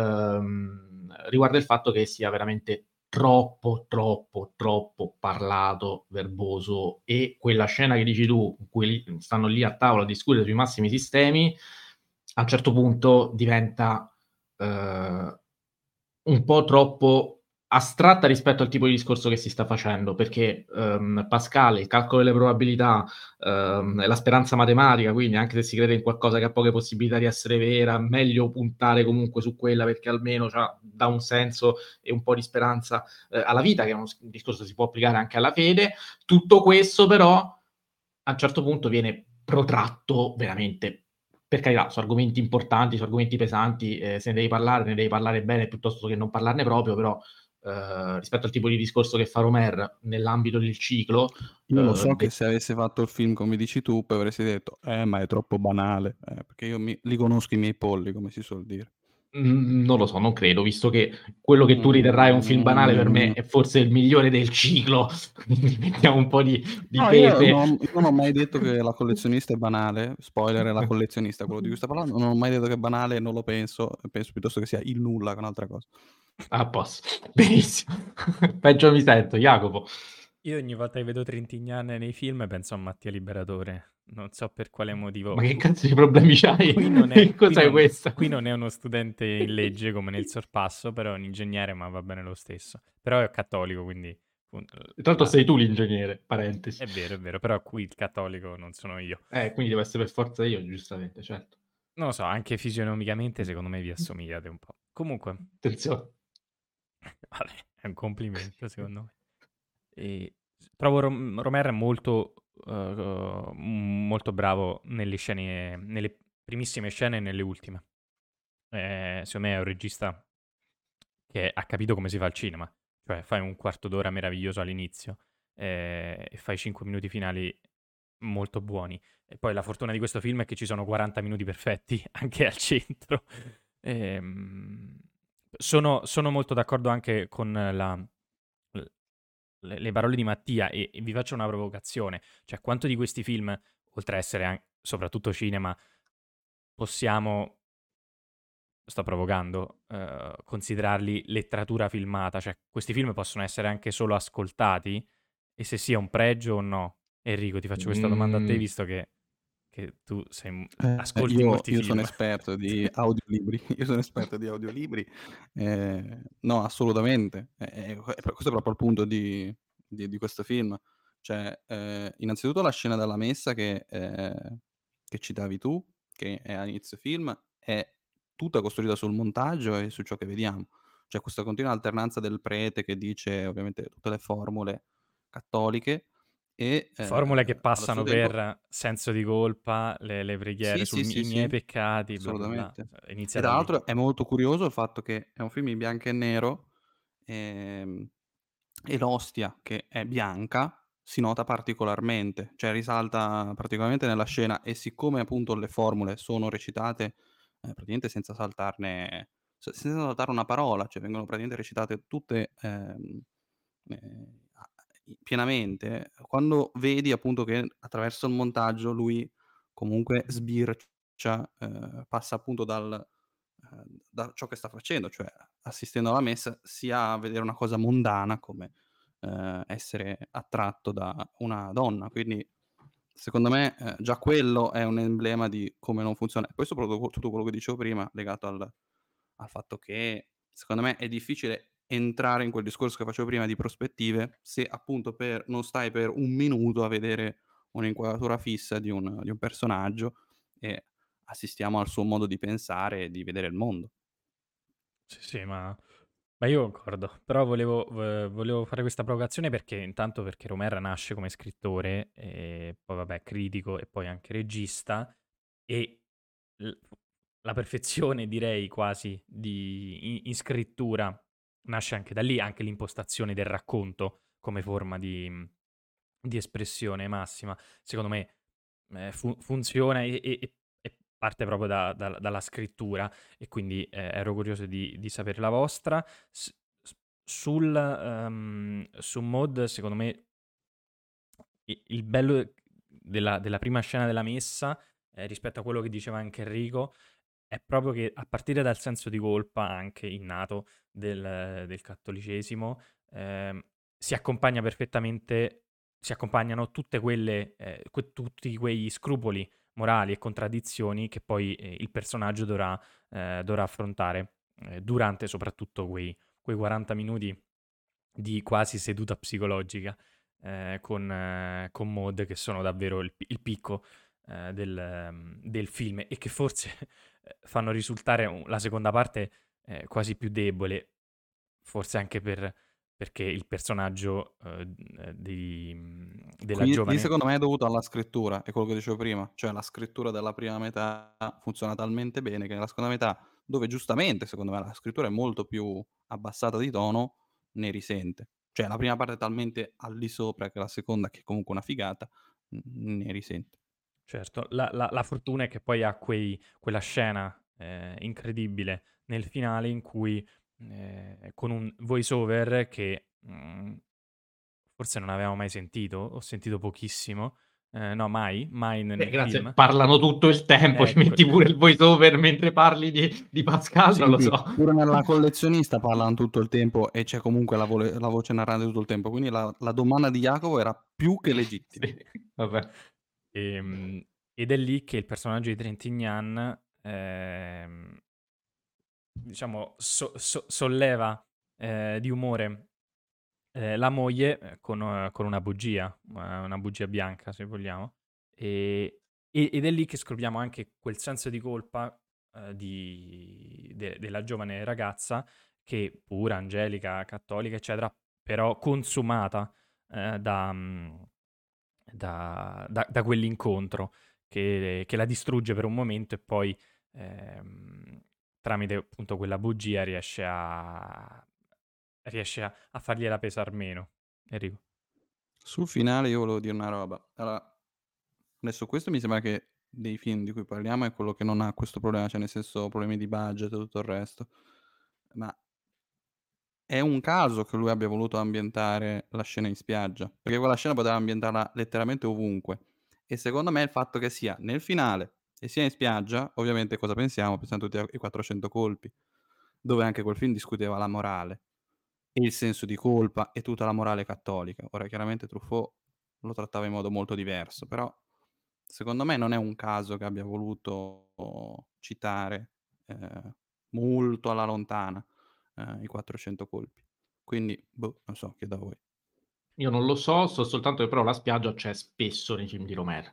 ehm, riguarda il fatto che sia veramente troppo, troppo, troppo parlato, verboso e quella scena che dici tu, in cui lì stanno lì a tavola a discutere sui massimi sistemi, a un certo punto diventa, ehm, un po' troppo astratta rispetto al tipo di discorso che si sta facendo, perché, uhm, Pascal, il calcolo delle probabilità, uhm, e la speranza matematica, quindi anche se si crede in qualcosa che ha poche possibilità di essere vera, meglio puntare comunque su quella perché almeno c'ha dà un senso e un po' di speranza, ehm, alla vita, che è uno s un discorso che si può applicare anche alla fede. Tutto questo però a un certo punto viene protratto veramente. Per carità, su argomenti importanti, su argomenti pesanti, ehm, se ne devi parlare, ne devi parlare bene piuttosto che non parlarne proprio, però, uhm, rispetto al tipo di discorso che fa Rohmer nell'ambito del ciclo, Io lo uhm, so che de se avesse fatto il film come dici tu, poi avresti detto: "Eh, ma è troppo banale", eh, perché io mi li conosco i miei polli, come si suol dire. Mhmm, non lo so, non credo, visto che quello che tu riterrai un film banale per me Mhmm. è forse il migliore del ciclo, quindi mettiamo un po' di di No, io pepe. non io non ho mai detto che La collezionista è banale, spoiler è La collezionista quello di cui sto parlando, non ho mai detto che è banale, non lo penso, penso piuttosto che sia il nulla, che è un'altra cosa. A posto, benissimo. Peggio mi sento. Jacopo. Io ogni volta che vedo Trintignant nei film penso a Mattia Liberatore, non so per quale Ma motivo. che Qu cazzo di problemi c'hai? qui non Che è qui cos'è non questo? qui non è uno studente in legge come nel Sorpasso, però è un ingegnere, ma va bene lo stesso. Però è cattolico, quindi appunto Tra l'altro la sei tu l'ingegnere, parentesi. è vero, è vero, però qui il cattolico non sono io. Eh, quindi devo essere per forza io, giustamente, certo. Non lo so, anche fisionomicamente secondo me vi assomigliate un po'. Comunque, Attenzione. vabbè, è un complimento secondo me. E trovo Rom Rohmer molto, uhm, molto bravo nelle scene nelle primissime scene e nelle ultime. Ehm, secondo me è un regista che ha capito come si fa il cinema, cioè fai un quarto d'ora meraviglioso all'inizio, ehm, e fai cinque minuti finali molto buoni. E poi la fortuna di questo film è che ci sono quaranta minuti perfetti anche al centro. Ehm, sono sono molto d'accordo anche con la l le le parole di Mattia e e vi faccio una provocazione, cioè quanto di questi film, oltre a essere an soprattutto cinema, possiamo sto provocando, uhm, considerarli letteratura filmata? Cioè, questi film possono essere anche solo ascoltati? E se sì è un pregio o no? Enrico, ti faccio questa domanda a te Mhmm, visto che che tu sei m Eh, ascolti io molti io sono film. esperto di audiolibri, io sono esperto di audiolibri, ehm, no assolutamente, e e que questo è proprio il punto di di di questo film. Cioè, ehm, innanzitutto la scena della messa che ehm, che citavi tu, che è a inizio film, è tutta costruita sul montaggio e su ciò che vediamo. Cioè questa continua alternanza del prete che dice ovviamente tutte le formule cattoliche e, Formule che ehm, allo passano stesso tempo per senso di colpa, le le sì, preghiere sul sì, mi sì, i miei sì, peccati, bla bla bla. assolutamente. Inizia E da tra lì. l'altro è molto curioso il fatto che è un film in bianco e nero, ehm, e l'ostia che è bianca si nota particolarmente, cioè risalta particolarmente nella scena e siccome appunto le formule sono recitate, ehm, praticamente senza saltarne se senza saltare una parola, cioè vengono praticamente recitate tutte, ehm, ehm, a i pienamente, quando vedi appunto che attraverso il montaggio lui comunque sbircia, ehm, passa appunto dal ehm, da ciò che sta facendo, cioè assistendo alla messa, sia a vedere una cosa mondana come, ehm, essere attratto da una donna. Quindi secondo me, ehm, già quello è un emblema di come non funziona. E poi soprattutto tutto quello che dicevo prima legato al al fatto che secondo me è difficile entrare in quel discorso che facevo prima di prospettive, se appunto per non stai per un minuto a vedere un'inquadratura fissa di un di un personaggio e assistiamo al suo modo di pensare e di vedere il mondo. Sì, sì, ma, ma io concordo, però volevo, v- volevo fare questa provocazione perché intanto perché Romera nasce come scrittore, e poi vabbè critico e poi anche regista, e l- la perfezione direi quasi di, in, in scrittura nasce anche da lì, anche l'impostazione del racconto come forma di, di espressione massima, secondo me eh, fu- funziona e, e- e parte proprio da- da- dalla scrittura e quindi eh, ero curioso di, di sapere la vostra. S- s- sul, ehm, su Mod, secondo me i- il bello della, della prima scena della messa, eh, rispetto a quello che diceva anche Enrico, è proprio che a partire dal senso di colpa anche innato del, del cattolicesimo, ehm, si accompagna perfettamente, si accompagnano tutte quelle, eh, que- tutti quegli scrupoli morali e contraddizioni che poi eh, il personaggio dovrà, eh, dovrà affrontare eh, durante soprattutto quei, quei quaranta minuti di quasi seduta psicologica eh, con, eh, con Maud, che sono davvero il, pi- il picco eh, del, ehm, del film e che forse eh, fanno risultare un- la seconda parte eh, quasi più debole, forse anche per- perché il personaggio eh, d- di- della Qui lì giovane. secondo me è dovuto alla scrittura, è quello che dicevo prima, cioè la scrittura della prima metà funziona talmente bene che nella seconda metà, dove giustamente secondo me la scrittura è molto più abbassata di tono, ne risente. Cioè la prima parte è talmente al di sopra che la seconda, che è comunque una figata, n ne risente. Certo, la, la- la fortuna è che poi ha quei- quella scena eh, incredibile nel finale in cui eh, con un voice over che mm, forse non avevamo mai sentito, ho sentito pochissimo, eh, no mai, mai nel, Beh, nel grazie, film. parlano tutto il tempo, ci Ecco, metti pure il voice over mentre parli di, di Pascal, non Sì, lo sì, so. pure nella collezionista parlano tutto il tempo e c'è comunque la vole la voce narrante tutto il tempo, quindi la la domanda di Jacopo era più che legittima. Sì, vabbè. ehm, ed è lì che il personaggio di Trintignant, ehm, diciamo, so- so- solleva eh, di umore eh, la moglie eh, con, eh, con una bugia, eh, una bugia bianca se vogliamo, e, e- ed è lì che scopriamo anche quel senso di colpa eh, di- de- della giovane ragazza che pura, angelica, cattolica, eccetera, però consumata eh, da, mm, da, da- da quell'incontro che, che la distrugge per un momento e poi ehm, tramite appunto quella bugia riesce a, riesce a, a fargliela pesar meno. Enrico. Sul finale io volevo dire una roba. Allora, adesso questo mi sembra che dei film di cui parliamo è quello che non ha questo problema, cioè nel senso problemi di budget e tutto il resto. Ma è un caso che lui abbia voluto ambientare la scena in spiaggia, perché quella scena poteva ambientarla letteralmente ovunque. E secondo me il fatto che sia nel finale e sia in spiaggia, ovviamente cosa pensiamo? Pensiamo tutti ai quattrocento colpi, dove anche quel film discuteva la morale e il senso di colpa e tutta la morale cattolica. Ora chiaramente Truffaut lo trattava in modo molto diverso, però secondo me non è un caso che abbia voluto citare, ehm, molto alla lontana, ehm, i quattrocento colpi. Quindi, boh, non so, chiedo a voi. Io non lo so, so soltanto che però la spiaggia c'è spesso nei film di Romer.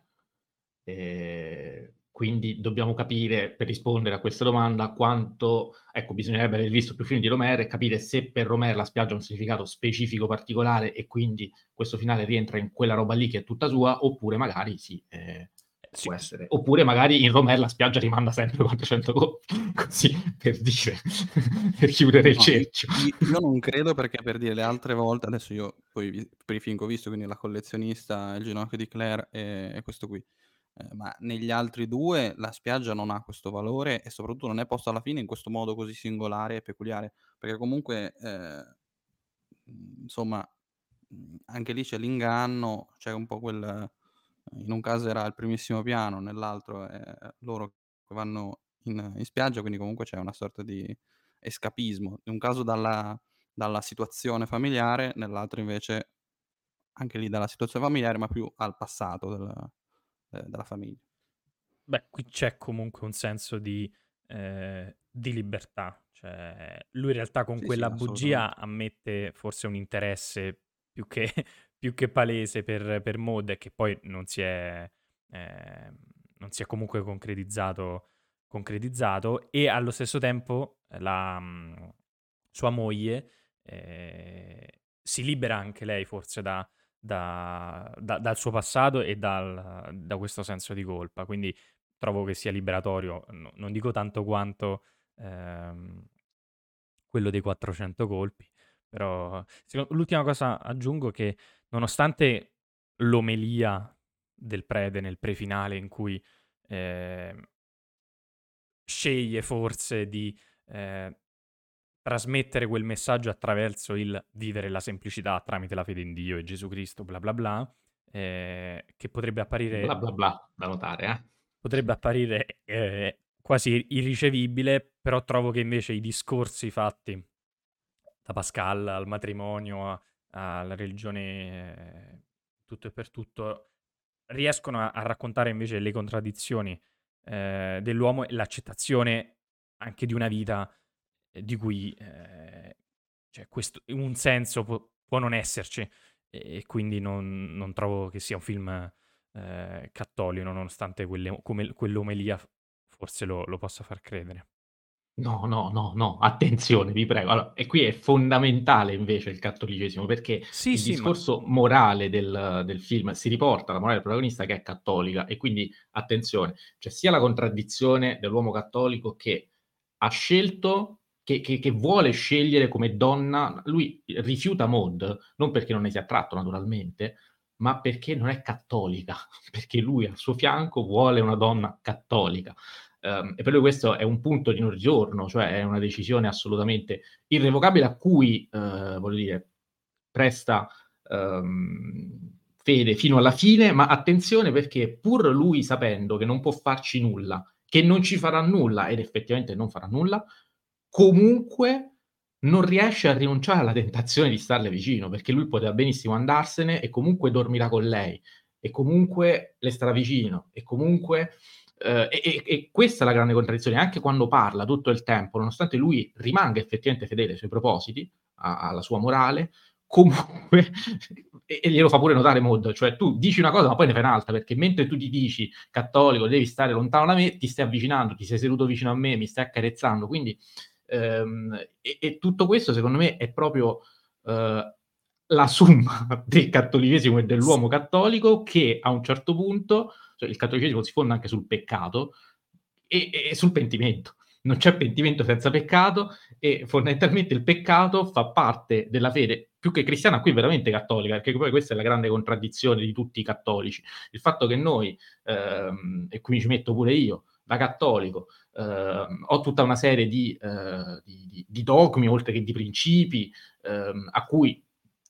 Ehm, quindi dobbiamo capire, per rispondere a questa domanda, quanto ecco, bisognerebbe aver visto più film di Romer e capire se per Romer la spiaggia ha un significato specifico particolare e quindi questo finale rientra in quella roba lì che è tutta sua, oppure magari sì, ehm Sì, può essere. Oppure magari in Romer la spiaggia rimanda sempre quattrocento colpi, così per dire, per chiudere il No, io, cerchio. io non credo, perché per dire le altre volte, adesso io poi vi- per i film che ho visto, quindi La collezionista, Il ginocchio di Claire e, e questo qui, eh, ma negli altri due la spiaggia non ha questo valore e soprattutto non è posta alla fine in questo modo così singolare e peculiare, perché comunque eh, mh, insomma mh, anche lì c'è l'inganno, c'è un po' quel, in un caso era il primissimo piano, nell'altro è loro che vanno in, in spiaggia, quindi comunque c'è una sorta di escapismo, in un caso dalla, dalla situazione familiare, nell'altro invece anche lì dalla situazione familiare, ma più al passato del- eh, della famiglia. Beh, qui c'è comunque un senso di, eh, di libertà. Cioè, lui in realtà con Sì, sì, quella bugia assolutamente. ammette forse un interesse più che, più che palese per, per Maud, che poi non si è, eh, non si è comunque concretizzato, concretizzato, e allo stesso tempo la mh, sua moglie eh, si libera anche lei forse da, da- da- dal suo passato e dal- da questo senso di colpa. Quindi trovo che sia liberatorio, no- non dico tanto quanto ehm, quello dei quattrocento colpi, però secondo- l'ultima cosa aggiungo che nonostante l'omelia del prete nel prefinale in cui ehm, sceglie forse di eh, trasmettere quel messaggio attraverso il vivere la semplicità tramite la fede in Dio e Gesù Cristo, bla bla bla, eh, che potrebbe Bla apparire bla bla, da notare, eh. potrebbe apparire eh, quasi irricevibile, però trovo che invece i discorsi fatti da Pascal al matrimonio, a- alla religione, eh, tutto e per tutto, riescono a, a raccontare invece le contraddizioni eh, dell'uomo e l'accettazione anche di una vita eh, di cui eh, cioè, questo, un senso può, può non esserci, e, e quindi non, non trovo che sia un film eh, cattolico, nonostante quelle, come, quell'omelia forse lo, lo possa far credere. No, no, no, no, attenzione, vi prego. Allora, e qui è fondamentale invece il cattolicesimo, perché Sì, il sì, ma discorso morale del, del film si riporta alla morale del protagonista che è cattolica, e quindi attenzione, c'è sia la contraddizione dell'uomo cattolico che ha scelto, che, che- che vuole scegliere come donna, lui rifiuta Maud, non perché non ne sia attratto naturalmente, ma perché non è cattolica, perché lui al suo fianco vuole una donna cattolica. Ehm, e per lui questo è un punto di non ritorno, cioè è una decisione assolutamente irrevocabile a cui, eh, voglio dire, presta ehm, fede fino alla fine, ma attenzione perché pur lui sapendo che non può farci nulla, che non ci farà nulla, ed effettivamente non farà nulla, comunque non riesce a rinunciare alla tentazione di starle vicino, perché lui poteva benissimo andarsene e comunque dormirà con lei, e comunque le starà vicino, e comunque eh, e, e- e questa è la grande contraddizione, anche quando parla tutto il tempo, nonostante lui rimanga effettivamente fedele ai suoi propositi, a- alla sua morale, comunque, e, e glielo fa pure notare Maud, cioè tu dici una cosa ma poi ne fai un'altra, perché mentre tu ti dici cattolico, devi stare lontano da me, ti stai avvicinando, ti sei seduto vicino a me, mi stai accarezzando, quindi ehm, e, e tutto questo secondo me è proprio eh, la summa del cattolicesimo e s- dell'uomo cattolico, che a un certo punto, cioè il cattolicesimo si fonda anche sul peccato e, e sul pentimento. Non c'è pentimento senza peccato, e fondamentalmente il peccato fa parte della fede più che cristiana, qui veramente cattolica, perché poi questa è la grande contraddizione di tutti i cattolici. Il fatto che noi, ehm, e qui mi ci metto pure io, da cattolico, ehm, ho tutta una serie di, eh, di, di, di dogmi, oltre che di principi, ehm, a cui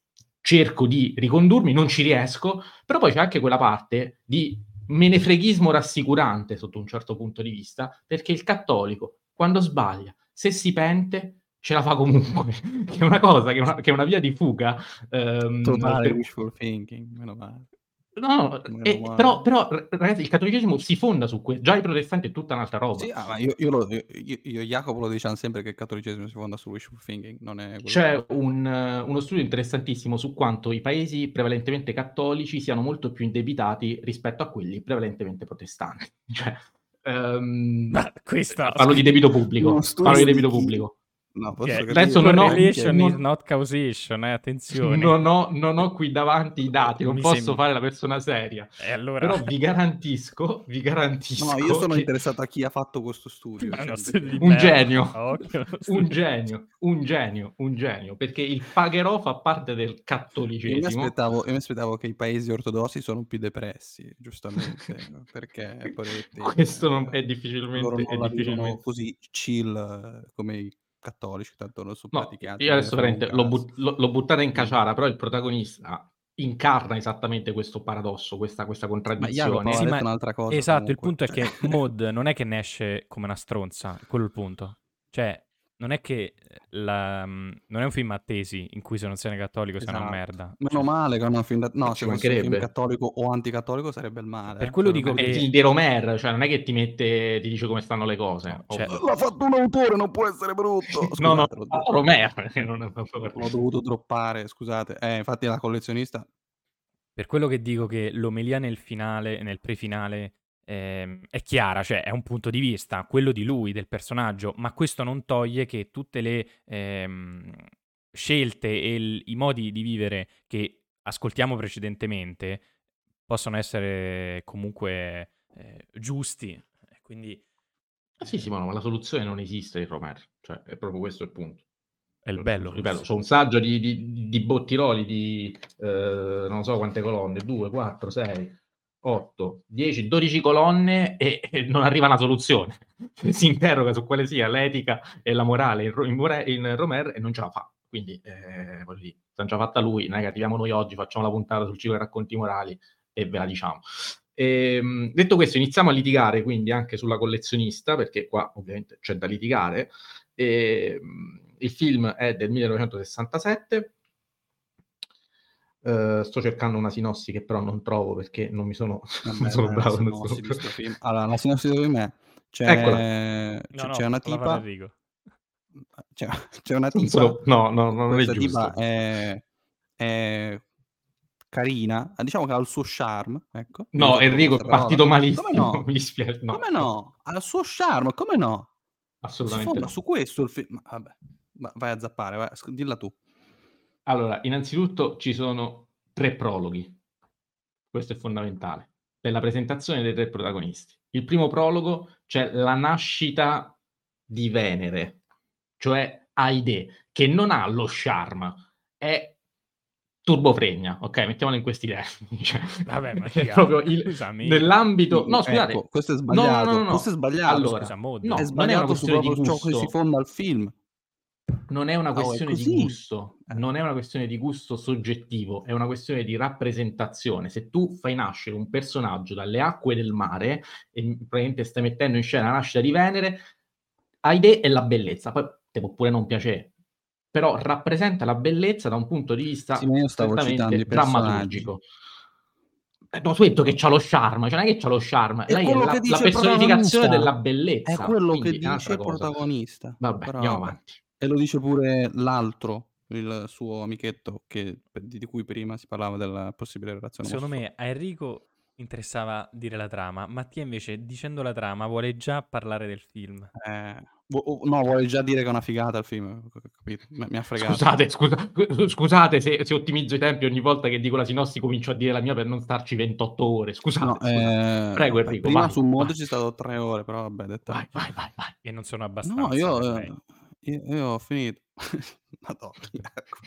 cerco di ricondurmi, non ci riesco, però poi c'è anche quella parte di menefreghismo rassicurante sotto un certo punto di vista, perché il cattolico, quando sbaglia, se si pente, ce la fa comunque, che è una cosa, che è una, che è una via di fuga. ehm, Totale per, wishful thinking, meno male. no, Meno eh, però, male. però, ragazzi, il cattolicesimo si fonda su questo, già i protestanti è tutta un'altra roba. Sì, ah, ma io, io, lo, io, io e Jacopo lo diciamo sempre che il cattolicesimo si fonda su wishful thinking, non è quello che C'è dico. un, eh, uno studio interessantissimo su quanto i paesi prevalentemente cattolici siano molto più indebitati rispetto a quelli prevalentemente protestanti. Cioè, ehm, Ma questa, parlo di scusa, debito Uno pubblico, parlo di studio di debito chi? pubblico. No, posso Che capire Adesso non ho, correlation is non, not causation, eh, attenzione. non ho, non ho qui davanti i dati, non Mi posso sembra... fare la persona seria, E allora... però vi garantisco, vi No, io garantisco sono che interessato a chi ha fatto questo studio, Ma cioè, uno studio di un merda, genio, occhio, uno un studio di- genio, un genio, un genio, perché il pagherò fa parte del io mi cattolicesimo. aspettavo, io mi aspettavo che i paesi ortodossi sono più depressi, giustamente, perché poveretti, Questo non- è eh, loro difficilmente, è non la vivono difficilmente... così chill eh, come i cattolici, tanto non sono No, praticanti, io non gliene adesso frega un veramente l'ho, cazzo. but- l'ho- l'ho buttata in Mm. caciara, però il protagonista incarna esattamente questo paradosso, questa, questa Ma Jacopo contraddizione. aveva Sì, detto ma un'altra cosa esatto, il comunque. punto è Cioè, che Maud non è che ne esce come una stronza, è quello il punto. Cioè, non è che la, mm, non è un film a tesi in cui se non sei cattolico sei una esatto. merda. Meno Cioè, male che non è un film da... No, Ci se fosse un film mancherebbe. cattolico o anticattolico sarebbe il male, per eh, quello sarebbe dico È il che... film di Romer, cioè non è che ti mette, ti dice come stanno le cose. No, cioè, ovvio. L'ha fatto un autore, non può essere brutto. No, no, Scusate, l'ho, ha fatto Romer. che non è proprio per- l'ho dovuto droppare, scusate. Eh, infatti la collezionista... per quello che dico che l'omelia nel finale, nel prefinale, ehm, è chiara, cioè è un punto di vista, quello di lui, del personaggio, ma questo non toglie che tutte le ehm, scelte e il- i modi di vivere che ascoltiamo precedentemente possono essere comunque eh, giusti. E quindi Ah, sì, sì, ma, no, ma la soluzione non esiste di Romer, cioè è proprio questo il punto. è il bello Ripeto, forse. c'ho un saggio di, di, di Bottiroli di eh, non so quante colonne, due, quattro, sei, otto, dieci, dodici colonne e, e non arriva a una soluzione. Si interroga su quale sia l'etica e la morale in, Ro- in, More- in Romer e non ce la fa. Quindi, eh, voglio dire, se non ce l'ha fatta lui, non è che arriviamo noi oggi, facciamo la puntata sul ciclo dei racconti morali e ve la diciamo. Ehm, detto questo, iniziamo a litigare quindi anche sulla collezionista, perché qua ovviamente c'è da litigare. Ehm, il film è del millenovecentosessantasette. Eh, sto cercando una sinossi che però non trovo perché non mi sono, non Vabbè, sono dai, la bravo. Non sono sinossi di bravo. sto film. Allora, la sinossi di film è... Eccola. C'è, No, c'è, no, c'è una fatela fare tipa... Enrico. C'è, c'è una Non tipa... sono- no, no, no, non è Questa tipa giusto. è... è carina, diciamo che ha il suo charme, ecco. Io No, uso proprio Enrico, questa è parola. partito Come malissimo. no? Mi dispiace. No, Come no? Ha il suo charme, come no? Si assolutamente fonda no. su questo il film. Vabbè, va- vai a zappare, vai, sc- dilla tu. Allora, innanzitutto ci sono tre prologhi. Questo è fondamentale. Per la presentazione dei tre protagonisti. Il primo prologo c'è la nascita di Venere, cioè Aide, che non ha lo charme, è turbofregna, ok? Mettiamolo in questi termini. Cioè, Vabbè, ma è figa, proprio il, scusami. nell'ambito... Sì, No, ecco, scusate. questo è No, no, no, sbagliato. no, Questo è no. sbagliato. Scusa, Allora, Maud. È no, non è una sbagliato su questione di proprio ciò che si gusto. fonda al film. Non è una Oh, è questione di così. gusto, Eh. non è una questione di gusto soggettivo, è una questione di rappresentazione. Se tu fai nascere un personaggio dalle acque del mare e praticamente stai mettendo in scena la nascita di Venere, Aide è la bellezza, poi te può pure non piacere, però rappresenta la bellezza da un punto di Sì, vista ma io stavo citando strettamente i personaggi. drammaturgico. Eh, no, tu hai detto che c'ha lo charme, cioè non è che c'ha lo charme, È lei è quello che la, la dice il personificazione protagonista. della È bellezza, quello che quindi è dice un'altra il cosa. protagonista. Vabbè, Però andiamo vabbè. avanti. E lo dice pure l'altro, il suo amichetto, che, di cui prima si parlava della possibile relazione Secondo omosessuale. me a Enrico interessava dire la trama, Mattia invece dicendo la trama vuole già parlare del film. Eh, vo- no, vuole già dire che è una figata il film, ho capito? Mi, mi ha fregato. Scusate, scusa- scusate se, se ottimizzo i tempi ogni volta che dico la sinossi comincio a dire la mia per non starci ventotto ore. Scusate, No, scusate. eh, Prego beh, Enrico, prima vai, su Mod vai, ci stato tre ore, però vabbè, dettagli. vai, vai, vai, vai. E non sono No, abbastanza io, per eh, lei. io, io ho finito. Madonna. ecco.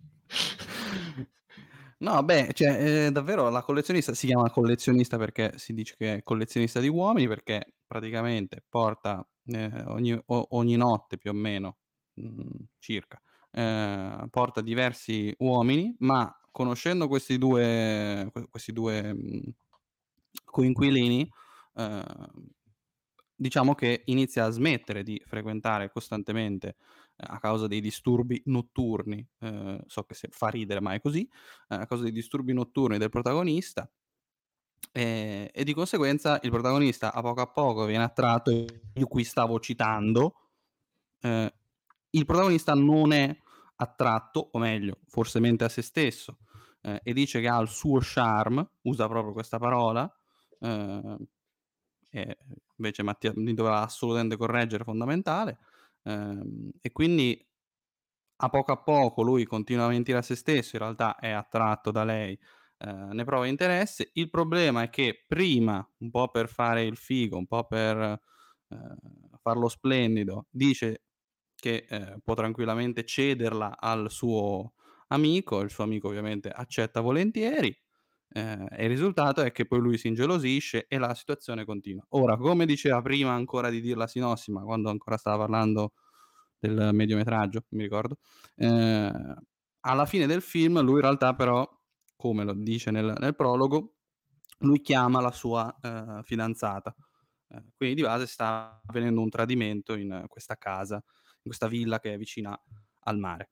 No, beh, cioè, eh, davvero la collezionista si chiama collezionista perché si dice che è collezionista di uomini, perché praticamente porta eh, ogni, o- ogni notte più o meno, mm, circa, eh, porta diversi uomini, ma conoscendo questi due, que- questi due mm, coinquilini, eh, diciamo che inizia a smettere di frequentare costantemente eh, a causa dei disturbi notturni, eh, so che se fa ridere ma è così, eh, a causa dei disturbi notturni del protagonista, eh, e di conseguenza il protagonista a poco a poco viene attratto, e io qui stavo citando, eh, il protagonista non è attratto, o meglio, forse mente a se stesso, eh, e dice che ha il suo charme, usa proprio questa parola, eh, e invece Mattia mi doveva assolutamente correggere, fondamentale, Ehm, e quindi a poco a poco lui continua a mentire a se stesso, in realtà è attratto da lei, ehm, ne prova interesse. Il problema è che prima, un po' per fare il figo, un po' per, ehm, farlo splendido, dice che, ehm, può tranquillamente cederla al suo amico, il suo amico ovviamente accetta volentieri, ehm, e il risultato è che poi lui si ingelosisce e la situazione continua. Ora, come diceva prima ancora di dir la sinossi, ma quando ancora stava parlando del mediometraggio, mi ricordo, ehm, alla fine del film lui in realtà però, come lo dice nel nel prologo, lui chiama la sua, ehm, fidanzata. Ehm, quindi di base sta avvenendo un tradimento in questa casa, in questa villa che è vicina al mare.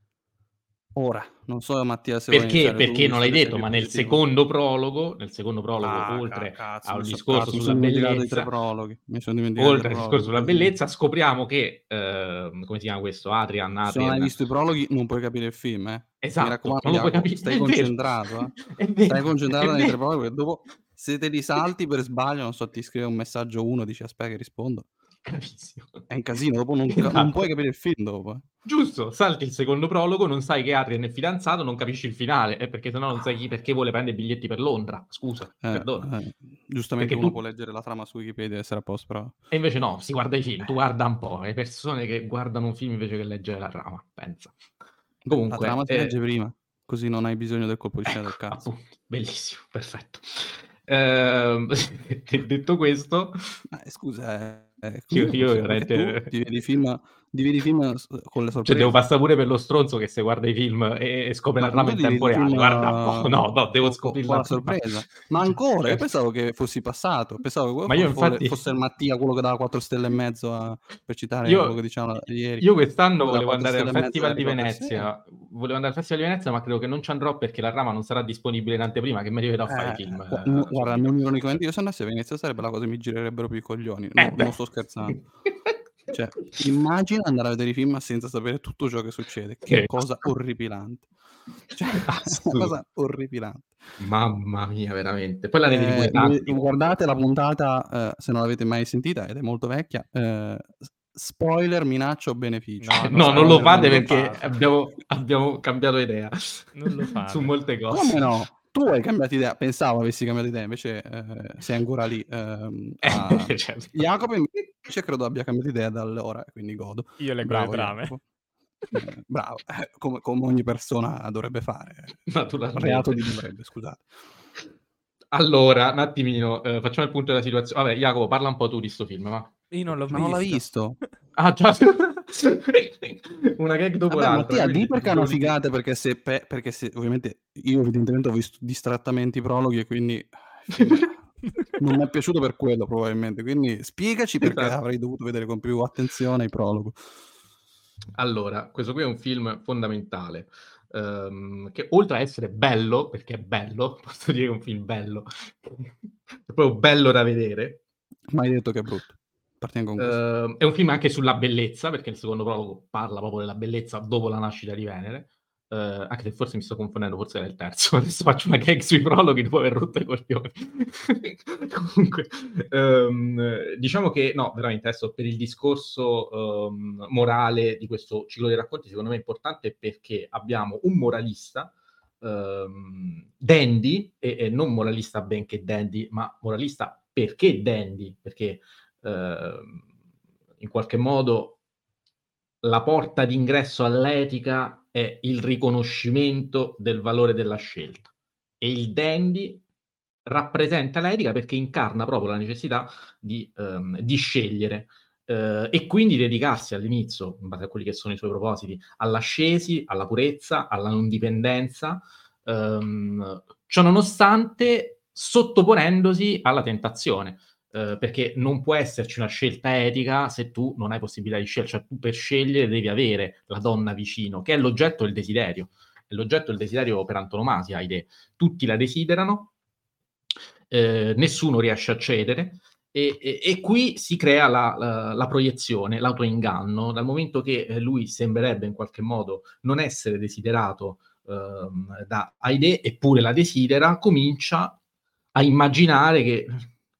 Ora, non so Mattia se vuoi Perché? iniziare tu, Perché non visto l'hai che sei detto, più ma nel positivo. secondo prologo nel secondo prologo, Ah, ca oltre cazzo, a mi un so discorso cazzo, mi sulla son dimenticato di tre bellezza prologhi. Mi son dimenticato di tre oltre al discorso prologhi, sulla casino. bellezza, scopriamo che, ehm, come si chiama questo, Adrian Se non hai Adrien visto i prologhi non puoi capire il film, eh. Mi esatto, raccomando non lo puoi Jacopo, capi stai è vero, concentrato, eh. è Stai vero, è concentrato nei tre vero. prologhi, perché dopo se te li salti per sbaglio, non so, ti scrive un messaggio uno, dici: "Aspetta che rispondo." Bravissimo. È un casino, dopo non ca non puoi Esatto. capire il film dopo, eh. Giusto, salti il secondo prologo, non sai che Adrien è fidanzato, non capisci il finale, eh, perché se no non sai chi perché vuole prendere i biglietti per Londra. Scusa, Eh, perdona. eh, giustamente Perché uno può tu leggere la trama su Wikipedia e essere a posto, però e invece no, si guarda i film, tu eh. guarda un po', le persone che guardano un film invece che leggere la trama, pensa. Beh, la Comunque, trama si ehm legge prima, così non hai bisogno del colpo di scena ecco, del cazzo. appunto, bellissimo, perfetto. Ehm, de detto questo Ma, ehm, scusa, è io così io funziona, perché tu veramente ti vedi i film ti vedi i film s con le cioè devo sorprese. passà pure per lo stronzo che se guarda i film e e scopre la Ma ma trama tu in ti vedi tempo i film reale. Guarda un po', no, no, devo co co con scoprirla la prima. sorpresa? Ma Cioè, ancora? Io certo. pensavo che fossi passato, pensavo che quello Ma fo io fole infatti fosse il Mattia, quello che dava quattro stelle e mezzo a per citare quello che io dicevano i ieri, io quest'anno quello che dà volevo quattro andare al stelle e mezzo a Festival Harry di Potter sei. Venezia volevo andare al Festival di Venezia, ma credo che non ci andrò perché la trama non sarà disponibile in anteprima, che mi rivedrò a fare i Eh, film, gua no ehm, guarda, subito. non Cioè ironicamente, io se andassi a Venezia sarebbe la cosa che mi girerebbero più i coglioni, eh no beh. non sto scherzando. Cioè, immagina andare a vedere i film senza sapere tutto ciò che succede. Che Che cosa orripilante. Cioè, è una assurdo. cosa orripilante. Mamma mia, veramente. Poi la ne vedi Ehm, pure dove tanti comunque. guardate la puntata, ehm, se non l'avete mai sentita ed è molto vecchia, ehm, s spoiler, minaccia o beneficio. No, non No, non lo lo Spoiler fate non lo beneficio. perché fate. abbiamo abbiamo cambiato idea Non lo su fate. molte Come cose. no? Tu hai cambiato idea, pensavo avessi cambiato idea, invece, ehm, sei ancora lì. Ehm, a Eh, certo. Jacopo invece credo abbia cambiato idea da allora e quindi godo. Io leggo le Bravo trame. Jacopo. Ehm, bravo, eh, come come ogni persona dovrebbe fare. Reato Naturalmente. di dovrebbe, scusate. Allora, un attimino, ehm, facciamo il punto della situazio vabbè, Jacopo, parla un po' tu di 'sto film, va. Io non l'ho Ma non l'ha visto. visto? Ah già, una gag dopo Vabbè l'altra, Mattia, di quindi perché è una devo di figata, perché se pe perché se ovviamente io evidentemente ho visto distrattamente i prologhi e quindi il film non m'è piaciuto per quello probabilmente, quindi spiegaci perché esatto. avrei dovuto vedere con più attenzione il prologo. Allora, questo qui è un film fondamentale, uhm, che oltre a essere bello, perché è bello, posso dire che è un film bello, è proprio bello da vedere. M'hai detto che è brutto. Partiamo con questo. Uhm, è un film anche sulla bellezza, perché il secondo prologo parla proprio della bellezza dopo la nascita di Venere, uhm, anche se forse mi sto confondendo, forse era il terzo. Adesso faccio una gag sui prologhi dopo aver rotto i coglioni. Comunque, uhm, diciamo che no, veramente adesso per il discorso, uhm, morale di questo ciclo di racconti, secondo me è importante perché abbiamo un moralista, uhm, dandy e e non moralista benché dandy, ma moralista perché dandy, perché Ehm, in qualche modo la porta d'ingresso all'etica è il riconoscimento del valore della scelta e il dandy rappresenta l'etica perché incarna proprio la necessità di, ehm, di scegliere, ehm, e quindi dedicarsi all'inizio, in base a quelli che sono i suoi propositi, all'ascesi, alla purezza, alla non dipendenza, ehm, ciò nonostante sottoponendosi alla tentazione, ehm, perché non può esserci una scelta etica se tu non hai possibilità di scel cioè tu per scegliere devi avere la donna vicino, che è l'oggetto del desiderio. È l'oggetto del desiderio per antonomasia, hai idee. Tutti la desiderano, ehm, nessuno riesce a cedere e e e qui si crea la la la proiezione, l'autoinganno, dal momento che, ehm, lui sembrerebbe in qualche modo non essere desiderato, uhm, da Haydée, eppure la desidera, comincia a immaginare che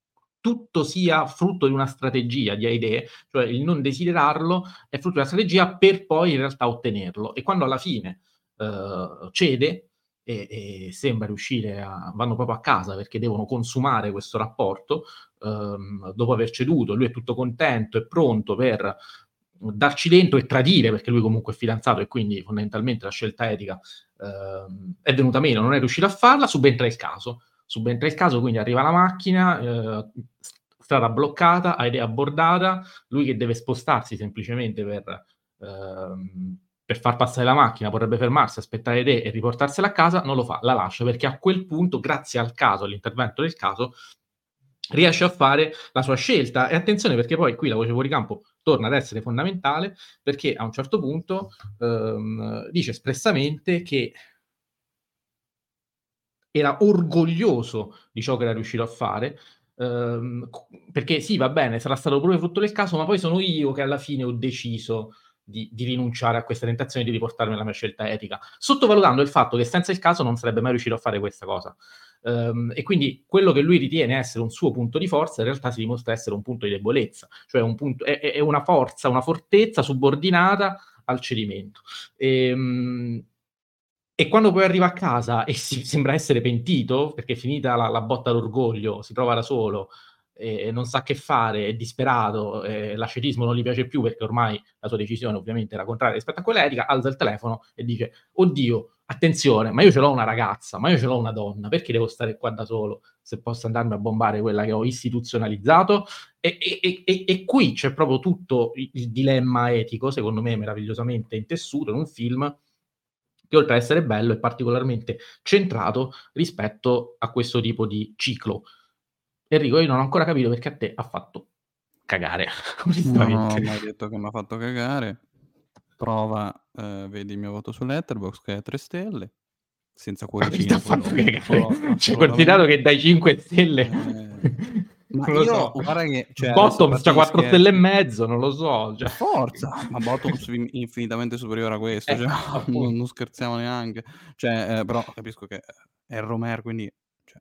tutto sia frutto di una strategia di idee, cioè il non desiderarlo è frutto di una strategia per poi in realtà ottenerlo. E quando alla fine uh, cede e, e sembra riuscire a... vanno proprio a casa perché devono consumare questo rapporto, um, dopo aver ceduto, lui è tutto contento e pronto per darci dentro e tradire, perché lui comunque è fidanzato e quindi fondamentalmente la scelta etica uh, è venuta meno, non è riuscito a farla, subentra il caso. Subentra il caso, quindi arriva la macchina, eh, strada bloccata, idea abbordata, lui che deve spostarsi semplicemente per, ehm, per far passare la macchina, vorrebbe fermarsi, aspettare idee e riportarsela a casa, non lo fa, la lascia, perché a quel punto, grazie al caso, all'intervento del caso, riesce a fare la sua scelta. E attenzione, perché poi qui la voce fuori campo torna ad essere fondamentale, perché a un certo punto ehm, dice espressamente che era orgoglioso di ciò che era riuscito a fare, ehm, perché sì, va bene, sarà stato pure frutto del caso, ma poi sono io che alla fine ho deciso di, di rinunciare a questa tentazione di riportarmi alla mia scelta etica, sottovalutando il fatto che senza il caso non sarebbe mai riuscito a fare questa cosa. Um, e quindi quello che lui ritiene essere un suo punto di forza in realtà si dimostra essere un punto di debolezza, cioè un punto, è, è una forza, una fortezza subordinata al cedimento. E, um, E quando poi arriva a casa e si sembra essere pentito, perché finita la, la botta d'orgoglio, si trova da solo e non sa che fare, è disperato, e l'ascetismo non gli piace più perché ormai la sua decisione ovviamente era contraria rispetto a quella etica, alza il telefono e dice: oddio, attenzione, ma io ce l'ho una ragazza, ma io ce l'ho una donna, perché devo stare qua da solo se posso andarmi a bombare quella che ho istituzionalizzato? E, e, e, e qui c'è proprio tutto il, il dilemma etico, secondo me meravigliosamente intessuto in un film che oltre a essere bello è particolarmente centrato rispetto a questo tipo di ciclo. Enrico, io non ho ancora capito perché a te ha fatto cagare, Non ho onestamente. mai detto che m'ha fatto cagare. Prova, ehm, vedi il mio voto su Letterboxd che è tre stelle, senza Ma perché ti cuoricino, ha fatto quello cagare? quello Cioè, considerato assolutamente. che dai cinque stelle, Ehm, ma non lo io so, guarda che cioè adesso a Bottoms parte c'ha gli quattro stelle e scherzi mezzo, non lo so, per cioè. forza, ma Bottoms in infinitamente superiore a questo, cioè Ecco, non appunto. non scherziamo neanche. Cioè, ehm, però capisco che è Rohmer, quindi cioè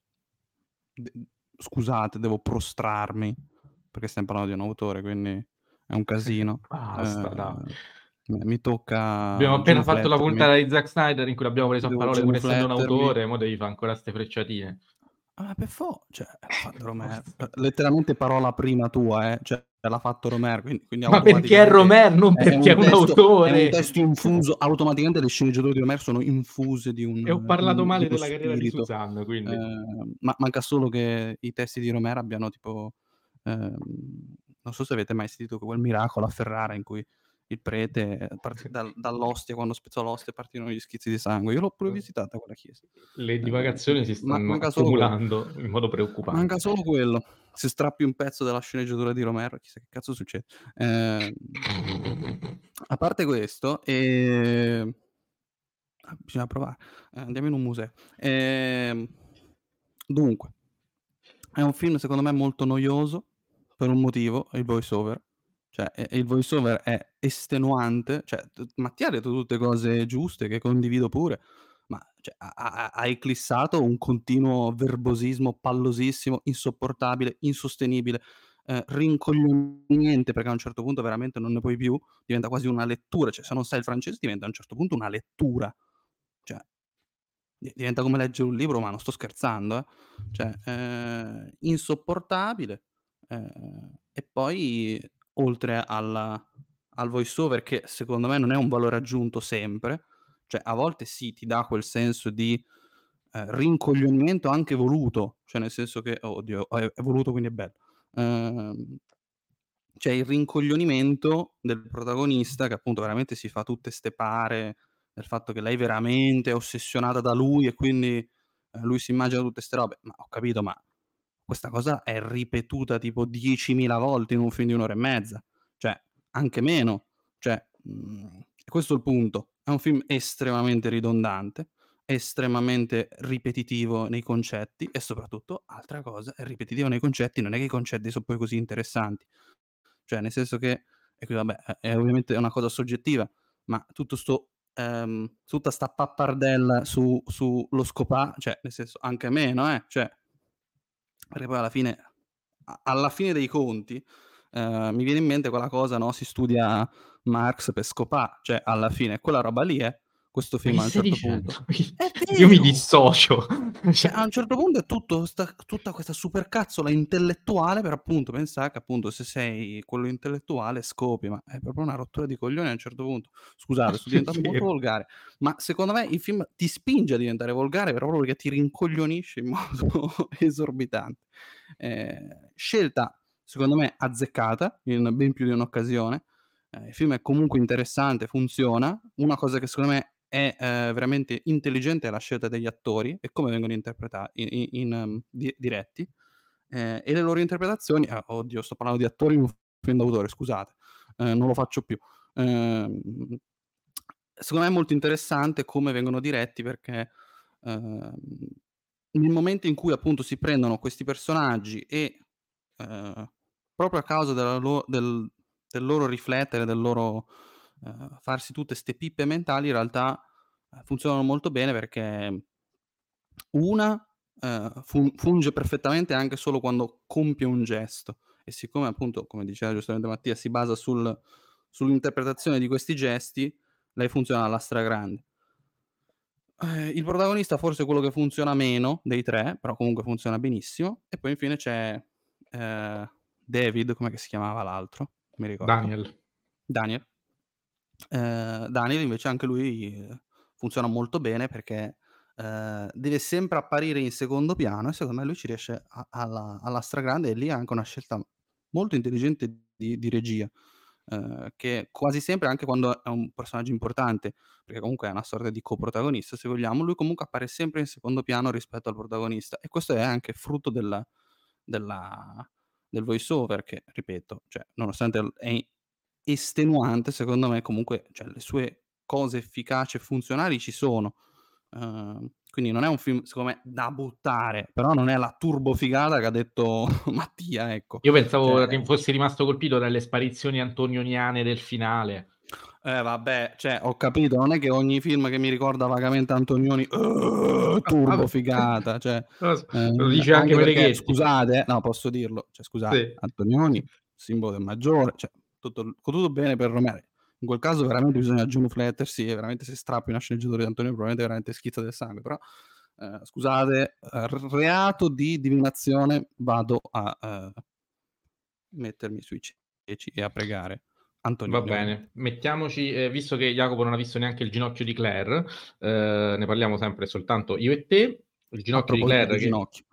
d scusate, devo prostrarmi, perché stiam parlando di un autore, quindi è un casino. Basta, dai. Ehm, mi tocca Abbiamo appena fatto la genuflettermi. puntata di Zack Snyder in cui l'abbiamo preso a Devo parole pur essendo un genuflettermi. autore, mo devi fa' ancora 'ste frecciatine. Ah, per fo cioè l'ha fatto Rohmer. Basta. Uhm, letteralmente parola prima tua, eh, cioè l'ha fatto Rohmer, quindi quindi Ma perché è automaticamente Rohmer, non è è perché è un un testo è un autore. testo infuso, automaticamente le sceneggiature di Rohmer sono infuse di E ho un di parlato un di male uno della carriera di spirito. Suzanne, quindi. Ehm, ma manca solo che i testi di Rohmer abbiano tipo, ehm, non so se avete mai sentito quel Miracolo a Ferrara in cui il prete parti dal dall'ostia, quando spezzò l'ostia partirono gli schizzi di sangue. Io l'ho pure visitata quella chiesa. Le Ehm, divagazioni si ma stanno manca solo quello. accumulando in modo Manca preoccupante. solo quello. Se strappi un pezzo della sceneggiatura di Rohmer, chissà che cazzo succede. Ehm, a parte questo, ehm ah, bisogna provare. Ehm, andiamo in un museo. Ehm, dunque, è un film secondo me molto noioso per un motivo, il voice over. Cioè, e il voice over è estenuante, cioè t Mattia ha detto tutte cose giuste che condivido pure, ma cioè ha ha ha eclissato un continuo verbosismo pallosissimo, insopportabile, insostenibile, ehm, rincoglionente, perché a un certo punto veramente non ne puoi più, diventa quasi una lettura, cioè se non sai il francese diventa a un certo punto una lettura. Cioè, di diventa come leggere un libro, ma non sto scherzando, eh. Cioè, ehm, insopportabile, ehm, e poi oltre alla al voice over che secondo me non è un valore aggiunto sempre, cioè a volte sì, ti dà quel senso di, ehm, rincoglionimento anche voluto, cioè nel senso che oh, oddio, è è voluto quindi è bello. Ehm, c'è il rincoglionimento del protagonista che appunto veramente si fa tutte 'ste pare del fatto che lei veramente è ossessionata da lui e quindi, ehm, lui si immagina tutte 'ste robe. Ma ho capito, ma questa cosa è ripetuta tipo diecimila volte in un film di un ora e mezza, cioè anche meno. Cioè, mhmm, questo è il punto. È un film estremamente ridondante, estremamente ripetitivo nei concetti e soprattutto, altra cosa, è ripetitivo nei concetti, non è che i concetti so' poi così interessanti. Cioè nel senso che e qui vabbè è è ovviamente una cosa soggettiva, ma tutto sto ehm, tutta 'sta pappardella su su lo scopà, cioè nel senso anche meno eh, cioè perché poi alla fine a alla fine dei conti, ehm, mi viene in mente quella cosa, no, si studia Marx per scopà, cioè alla fine quella roba lì è questo Ma film che a un stai certo dicendo? punto. È Io mi vero! dissocio. Cioè a Cioè un certo punto è tutto sta tutta questa supercazzola intellettuale per appunto pensà che appunto se sei quello intellettuale scopi, ma è proprio una rottura di coglioni a un certo punto. Scusate, sto è diventando molto vero. volgare, ma secondo me il film ti spinge a diventare volgare proprio perché ti rincoglionisce in modo esorbitante. Ehm, scelta secondo me azzeccata in ben più di un'occasione. Ehm, il film è comunque interessante, funziona. Una cosa che secondo me è, ehm, veramente intelligente è la scelta degli attori e come vengono interpreta i i in um, di diretti, ehm, e le loro interpretazioni ah, oddio sto parlando di attori in un film d'autore, scusate, ehm, non lo faccio più. Ehm, secondo me è molto interessante come vengono diretti perché, ehm, nel momento in cui appunto si prendono questi personaggi e, ehm, proprio a causa della lo del del loro riflettere, del loro, ehm, farsi tutte 'ste pippe mentali, in realtà, ehm, funzionano molto bene perché una, ehm, fun funge perfettamente anche solo quando compie un gesto e siccome appunto, come diceva giustamente Mattia, si basa sul sull'interpretazione di questi gesti, lei funziona alla stragrande. Eh, il protagonista forse è quello che funziona meno dei tre, però comunque funziona benissimo. E poi infine c'è, ehm, David, com'è che si chiamava l'altro? Non mi ricordo. Daniel. Daniel. Ehm, Daniel invece anche lui, ehm, funziona molto bene perché, ehm, deve sempre apparire in secondo piano e secondo me lui ci riesce a alla alla stragrande e lì è anche una scelta molto intelligente di di regia, ehm, che quasi sempre, anche quando è un personaggio importante, perché comunque è una sorta di coprotagonista se vogliamo, lui comunque appare sempre in secondo piano rispetto al protagonista e questo è anche frutto della della del voice over che, ripeto, cioè nonostante l è estenuante, secondo me comunque cioè le sue cose efficaci e funzionali ci sono. Uhm, quindi non è un film secondo me da buttare, però non è la turbo figata che ha detto Mattia, ecco. Io Cioè pensavo ri fossi rimasto colpito dalle sparizioni antonioniane del finale. eh vabbè, cioè ho capito, non è che ogni film che mi ricorda vagamente Antonioni, "Uh, Ah, turbo vabbè. figata", cioè, Non lo so, lo ehm, dice anche anche perché Mereghetti. scusate eh, no posso dirlo, cioè scusate, Sì. Antonioni, simbolo del maggiore, cioè tutto l tutto bene per Romero. In quel caso veramente bisogna genuflettersi e veramente se strappi una sceneggiatura di Antonio probabilmente veramente schizza del sangue, però, ehm, scusate, ehm, r reato di divinazione vado a, ehm mettermi sui ceci e a pregare. Va Antonioni ovviamente. bene, mettiamoci ehm, visto che Jacopo non ha visto neanche Il ginocchio di Claire, ehm, ne parliamo sempre soltanto io e te. Il A ginocchio di proposito di Claire che ginocchio.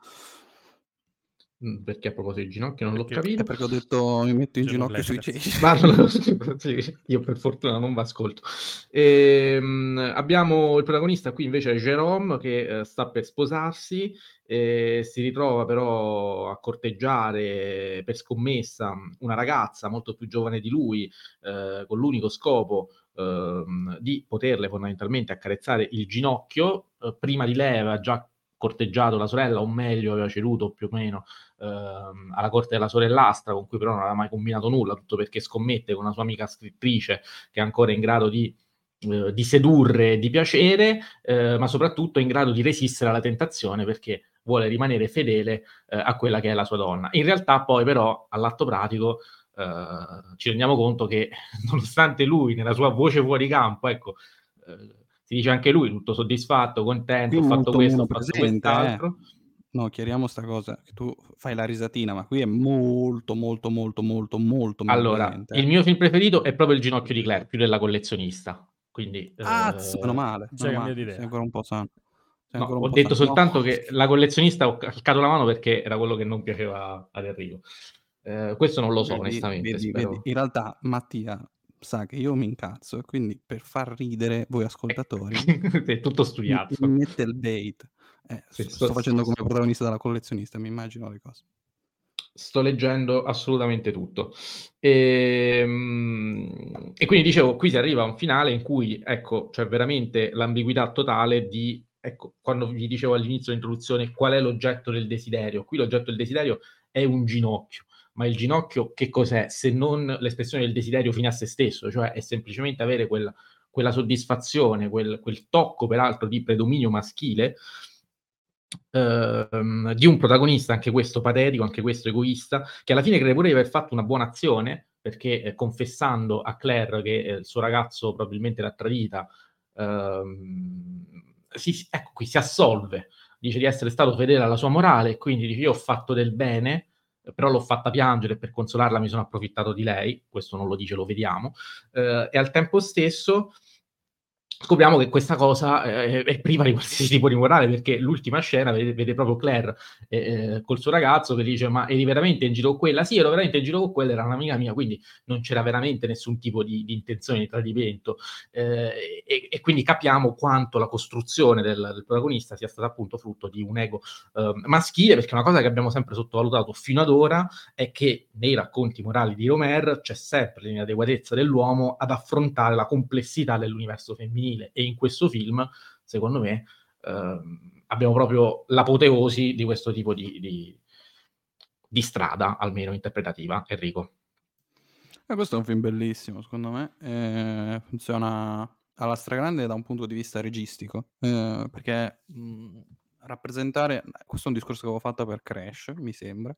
Mhmm, perché a proposito di ginocchio non l'ho Perché È capito. perché ho detto mi metto in ginocchio sui genuflettersi. ceci. Ma non lo sì, io per fortuna non v'ascolto. Ehm, abbiamo il protagonista qui invece è Jérôme che, ehm, sta per sposarsi e si ritrova però a corteggiare per scommessa una ragazza molto più giovane di lui, ehm, con l'unico scopo, uhm, di poterle fondamentalmente accarezzare il ginocchio. Uhm, prima di lei aveva già corteggiato la sorella, o meglio aveva ceduto più o meno ehm, alla corte della sorellastra, con cui però non aveva mai combinato nulla, tutto perché scommette con una sua amica scrittrice che è ancora in grado di, ehm, di sedurre e di piacere, ehm, ma soprattutto è in grado di resistere alla tentazione perché vuole rimanere fedele, ehm, a quella che è la sua donna. In realtà poi però all'atto pratico, ehm, ci rendiamo conto che nonostante lui nella sua voce fuori campo, ecco, ehm, si dice anche lui tutto soddisfatto, contento, Qui ho fatto molto questo, ho meno fatto presente, eh. quest'altro. No, chiariamo 'sta cosa, che tu f fai la risatina, ma qui è molto, molto, molto, molto, molto meno Allora, presente, il eh. mio film preferito è proprio Il ginocchio di Claire, più della collezionista. Quindi, Az! Meno ehm, male, Già meno cambio male, sei d'idea. ancora un po' sano. Sei no, ancora un ho po' detto sano. No, soltanto che La collezionista ho calcato la mano perché era quello che non piaceva ad Enrico. Ehm, questo non lo so vedi, onestamente, vedi, vedi, spero in realtà Mattia sa che io mi incazzo e quindi per far ridere voi eh, ascoltatori è tutto mi mi studiato. mette il bait. Eh, Sì, sto sto sto facendo sto come sto il protagonista della collezionista, mi immagino le cose. sto leggendo assolutamente tutto. Ehm, e quindi dicevo, qui si arriva a un finale in cui, ecco, c'è veramente l'ambiguità totale di ecco, quando vi dicevo all'inizio dell'introduzione qual è l'oggetto del desiderio. Qui l'oggetto del desiderio è un ginocchio, ma il ginocchio che cos'è? Se non l'espressione del desiderio fine a se stesso, cioè è semplicemente avere quel quella soddisfazione, quel quel tocco peraltro di predominio maschile Uhm, di un protagonista, anche questo patetico, anche questo egoista, che alla fine crede pure di aver fatto una buona azione, perché, ehm, confessando a Claire che, ehm, il suo ragazzo probabilmente l'ha tradita, uhm, si s ecco qui, si assolve. Dice di essere stato fedele alla sua morale e quindi dice: "Io ho fatto del bene, però l'ho fatta piangere e per consolarla mi sono approfittato di lei." Questo non lo dice, lo vediamo. Uhm, e al tempo stesso scopriamo che questa cosa è è è priva di qualsiasi tipo di morale, perché l'ultima scena vede vede proprio Claire, ehm, ehm, col suo ragazzo che dice: "Ma eri veramente in giro con quella?" "Sì, ero veramente in giro con quella, era un'amica mia." Quindi non c'era veramente nessun tipo di di intenzione di tradimento. Ehm, e e quindi capiamo quanto la costruzione del del protagonista sia stata appunto frutto di un ego, uhm, maschile, perché una cosa che abbiamo sempre sottovalutato fino ad ora è che nei racconti morali di Rohmer c'è sempre l'inadeguatezza dell'uomo ad affrontare la complessità dell'universo femminile e in questo film, secondo me, uhm, abbiamo proprio l'apoteosi di questo tipo di di di strada, almeno interpretativa. Enrico. Eh, questo è un film bellissimo secondo me, ehm, funziona alla stragrande da un punto di vista registico, ehm, perché, mhmm, rappresentare questo è un discorso che avevo fatto per Crash, mi sembra.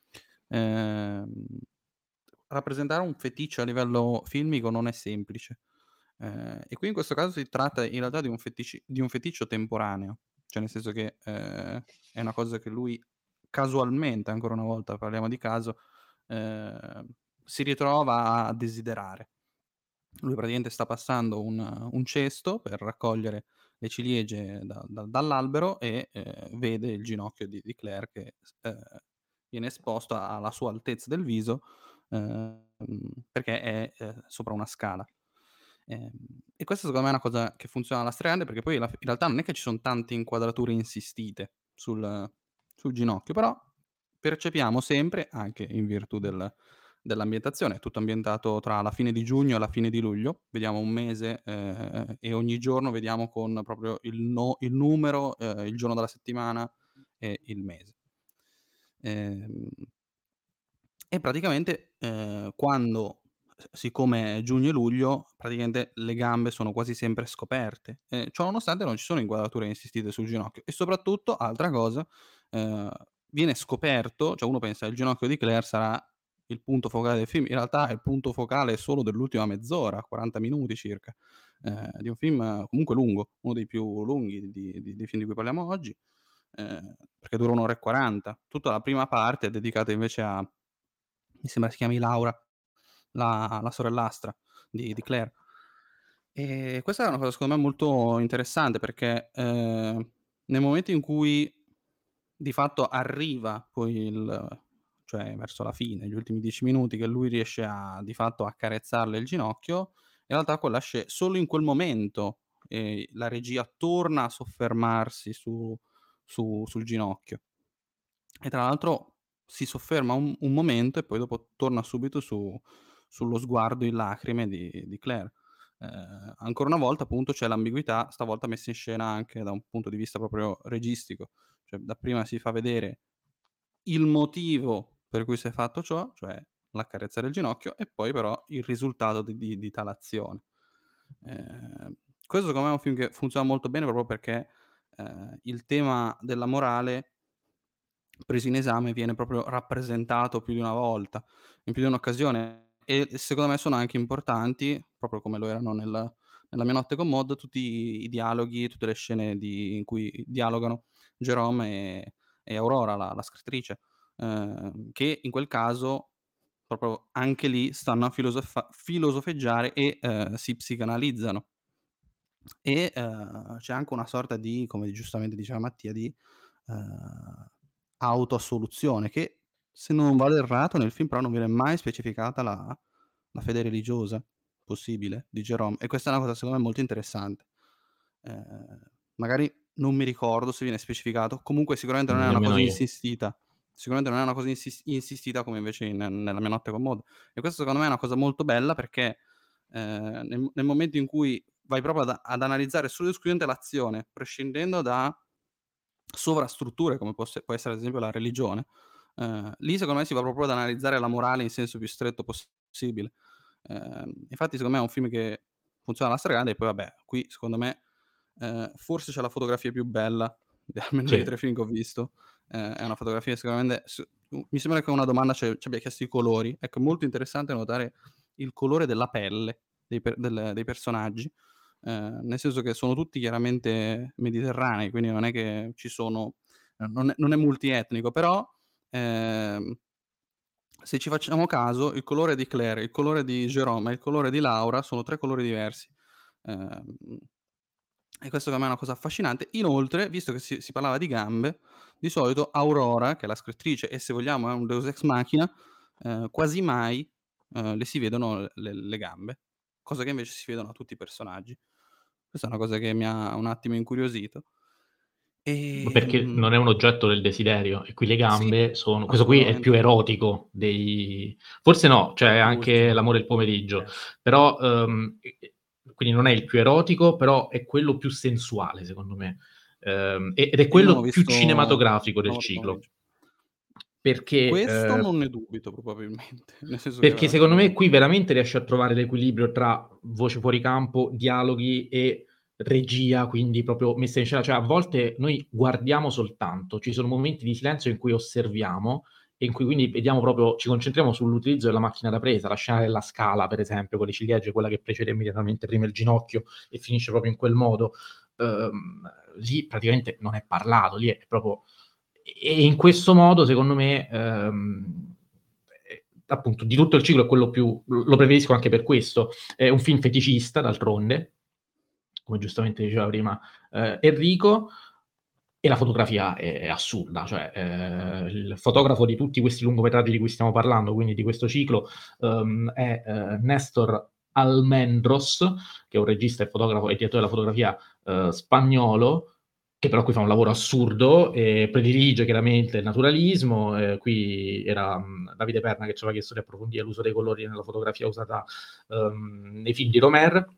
Ehm, rappresentare un feticcio a livello filmico non è semplice. Ehm, e qui in questo caso si tratta in realtà di un fetici di un feticcio temporaneo, cioè nel senso che, ehm, è una cosa che lui casualmente, ancora una volta parliamo di caso, ehm, si ritrova a desiderare. Lui praticamente sta passando un un cesto per raccogliere le ciliegie da da dall'albero e, ehm, vede il ginocchio di di Claire che s ehm, viene esposto a alla sua altezza del viso, ehm, perché è, ehm, sopra una scala. Ehm, e questa secondo me è una cosa che funziona alla stragrande, perché poi alla f in realtà non è che ci son tante inquadrature insistite sul sul ginocchio, però percepiamo sempre, anche in virtù del dell'ambientazione, è tutto ambientato tra la fine di giugno e la fine di luglio, vediamo un mese, ehm, e ogni giorno vediamo con proprio il no il numero, ehm, il giorno della settimana e il mese. Ehm e praticamente, ehm, quando s siccome è giugno e luglio, praticamente le gambe sono quasi sempre scoperte, ehm, ciò nonostante non ci sono inquadrature insistite sul ginocchio e soprattutto, altra cosa, ehm, viene scoperto, cioè uno pensa il ginocchio di Claire sarà il punto focale del film, in realtà è il punto focale solo dell'ultima mezz'ora, quaranta minuti circa, ehm, di un film comunque lungo, uno dei più lunghi di di dei film di cui parliamo oggi, ehm, perché dura un' ora e quaranta. Tutta la prima parte è dedicata invece a mi sembra si chiami Laura, la la sorellastra di di Claire. E questa è una cosa secondo me molto interessante perché, ehm, nel momento in cui di fatto arriva poi il cioè verso la fine, gli ultimi dieci minuti che lui riesce a di fatto accarezzarle il ginocchio, in realtà quella sce solo in quel momento, ehm, la regia torna a soffermarsi su su sul ginocchio. E tra l'altro si sofferma un un momento e poi dopo torna subito su sullo sguardo in lacrime di di Claire. Ehm, ancora una volta appunto c'è l'ambiguità, stavolta messa in scena anche da un punto di vista proprio registico. Cioè dapprima si fa vedere il motivo per cui si è fatto ciò, cioè l'accarezzare il ginocchio, e poi però il risultato di di di tale azione. Ehm, questo secondo me è un film che funziona molto bene proprio perché, ehm, il tema della morale preso in esame viene proprio rappresentato più di una volta, in più di un'occasione e secondo me sono anche importanti, proprio come lo erano nel nella Mia notte con Maud, tutti i dialoghi, tutte le scene di in cui dialogano Jerome e e Aurora, la la scrittrice, ehm, che in quel caso proprio anche lì stanno a filosofa filosofeggiare e, ehm, si psicanalizzano. E, ehm, c'è anche una sorta di, come giustamente diceva Mattia, di, ehm, autoassoluzione che, se non vado errato, nel film però non viene mai specificata la la fede religiosa possibile di Jerome e questa è una cosa secondo me molto interessante. Ehm, magari non mi ricordo se viene specificato, comunque sicuramente non Mhmm, è una nemmeno cosa io. insistita. Sicuramente non è una cosa insis insistita come invece in nella Mia notte con Maud. E questo secondo me è una cosa molto bella perché, ehm, nel nel momento in cui vai proprio ad ad analizzare solo ed esclusivamente l'azione, prescindendo da sovrastrutture come può se può essere ad esempio la religione, ehm, lì secondo me si va proprio ad analizzare la morale in senso più stretto possibile. Ehm, infatti secondo me è un film che funziona alla stragrande e poi vabbè, qui secondo me, ehm, forse c'è la fotografia più bella almeno dei Sì. tre film che ho visto. Ehm, è una fotografia sicuramente s u mi sembra che una domanda ci ci abbia chiesto i colori. Ecco, è molto interessante notare il colore della pelle dei per del dei personaggi, ehm, nel senso che sono tutti chiaramente mediterranei, quindi non è che ci sono ehm, non è non è multietnico, però, ehm, se ci facciamo caso, il colore di Claire, il colore di Jérôme e il colore di Laura sono tre colori diversi. Ehm, e questo per me è una cosa affascinante. Inoltre, visto che si si parlava di gambe, di solito Aurora, che è la scrittrice e se vogliamo è un deus ex machina, ehm, quasi mai, ehm, le si vedono le le gambe, cosa che invece si vedono a tutti i personaggi. Questa è una cosa che mi ha un attimo incuriosito. Ma perché Ehm non è un oggetto del desiderio e qui le Sì, gambe sono questo qui è il più assolutamente. erotico dei forse no, c'è anche L'ultimo. L'amore e il pomeriggio, Eh. però, uhm, e e quindi non è il più erotico, però è quello più sensuale secondo me, ehm, e ed è E io non ho quello più visto cinematografico del L'amore e il ciclo. pomeriggio. Perché, Questo ehm non ne dubito probabilmente, nel senso che perché alla secondo me fine qui veramente riesce a trovare l'equilibrio tra voce fuori campo, dialoghi e regia, quindi proprio messa in scena. Cioè a volte noi guardiamo soltanto, ci sono momenti di silenzio in cui osserviamo e in cui quindi vediamo proprio ci concentriamo sull'utilizzo della macchina da presa, la scena della scala per esempio con le ciliegie, quella che precede immediatamente prima il ginocchio e finisce proprio in quel modo. Uhm, lì praticamente non è parlato, lì è proprio e in questo modo secondo me, ehm, e appunto di tutto il ciclo è quello più l lo preferisco anche per questo. È un film feticista d'altronde, come giustamente diceva prima, ehm, Enrico, e la fotografia è è assurda, cioè, ehm, il fotografo di tutti questi lungometraggi di cui stiamo parlando, quindi di questo ciclo, uhm, è, ehm, Néstor Almendros, che è un regista e fotografo e direttore della fotografia, uhm, spagnolo, che però qui fa un lavoro assurdo e predilige chiaramente il naturalismo. Ehm, qui era, mhmm, Davide Perna che ci aveva chiesto di approfondire l'uso dei colori nella fotografia usata, uhm, nei film di Rohmer.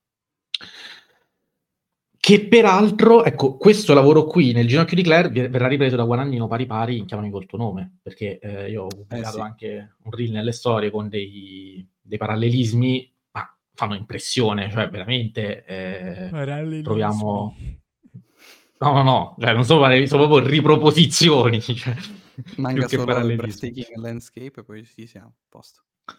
Che peraltro, ecco, questo lavoro qui nel ginocchio di Claire vie verrà ripreso da Guadagnino pari pari in Chiamami col tuo nome, perché, ehm, io ho Eh pubblicato sì. anche un reel nelle storie con dei dei parallelismi, ma fanno impressione, cioè veramente, ehm, Parallelismi. troviamo no, no, no, cioè non sono paralleli sono proprio riproposizioni, cioè più Manca che solo il parallelismi. breathtaking landscape e poi sì, siamo a posto.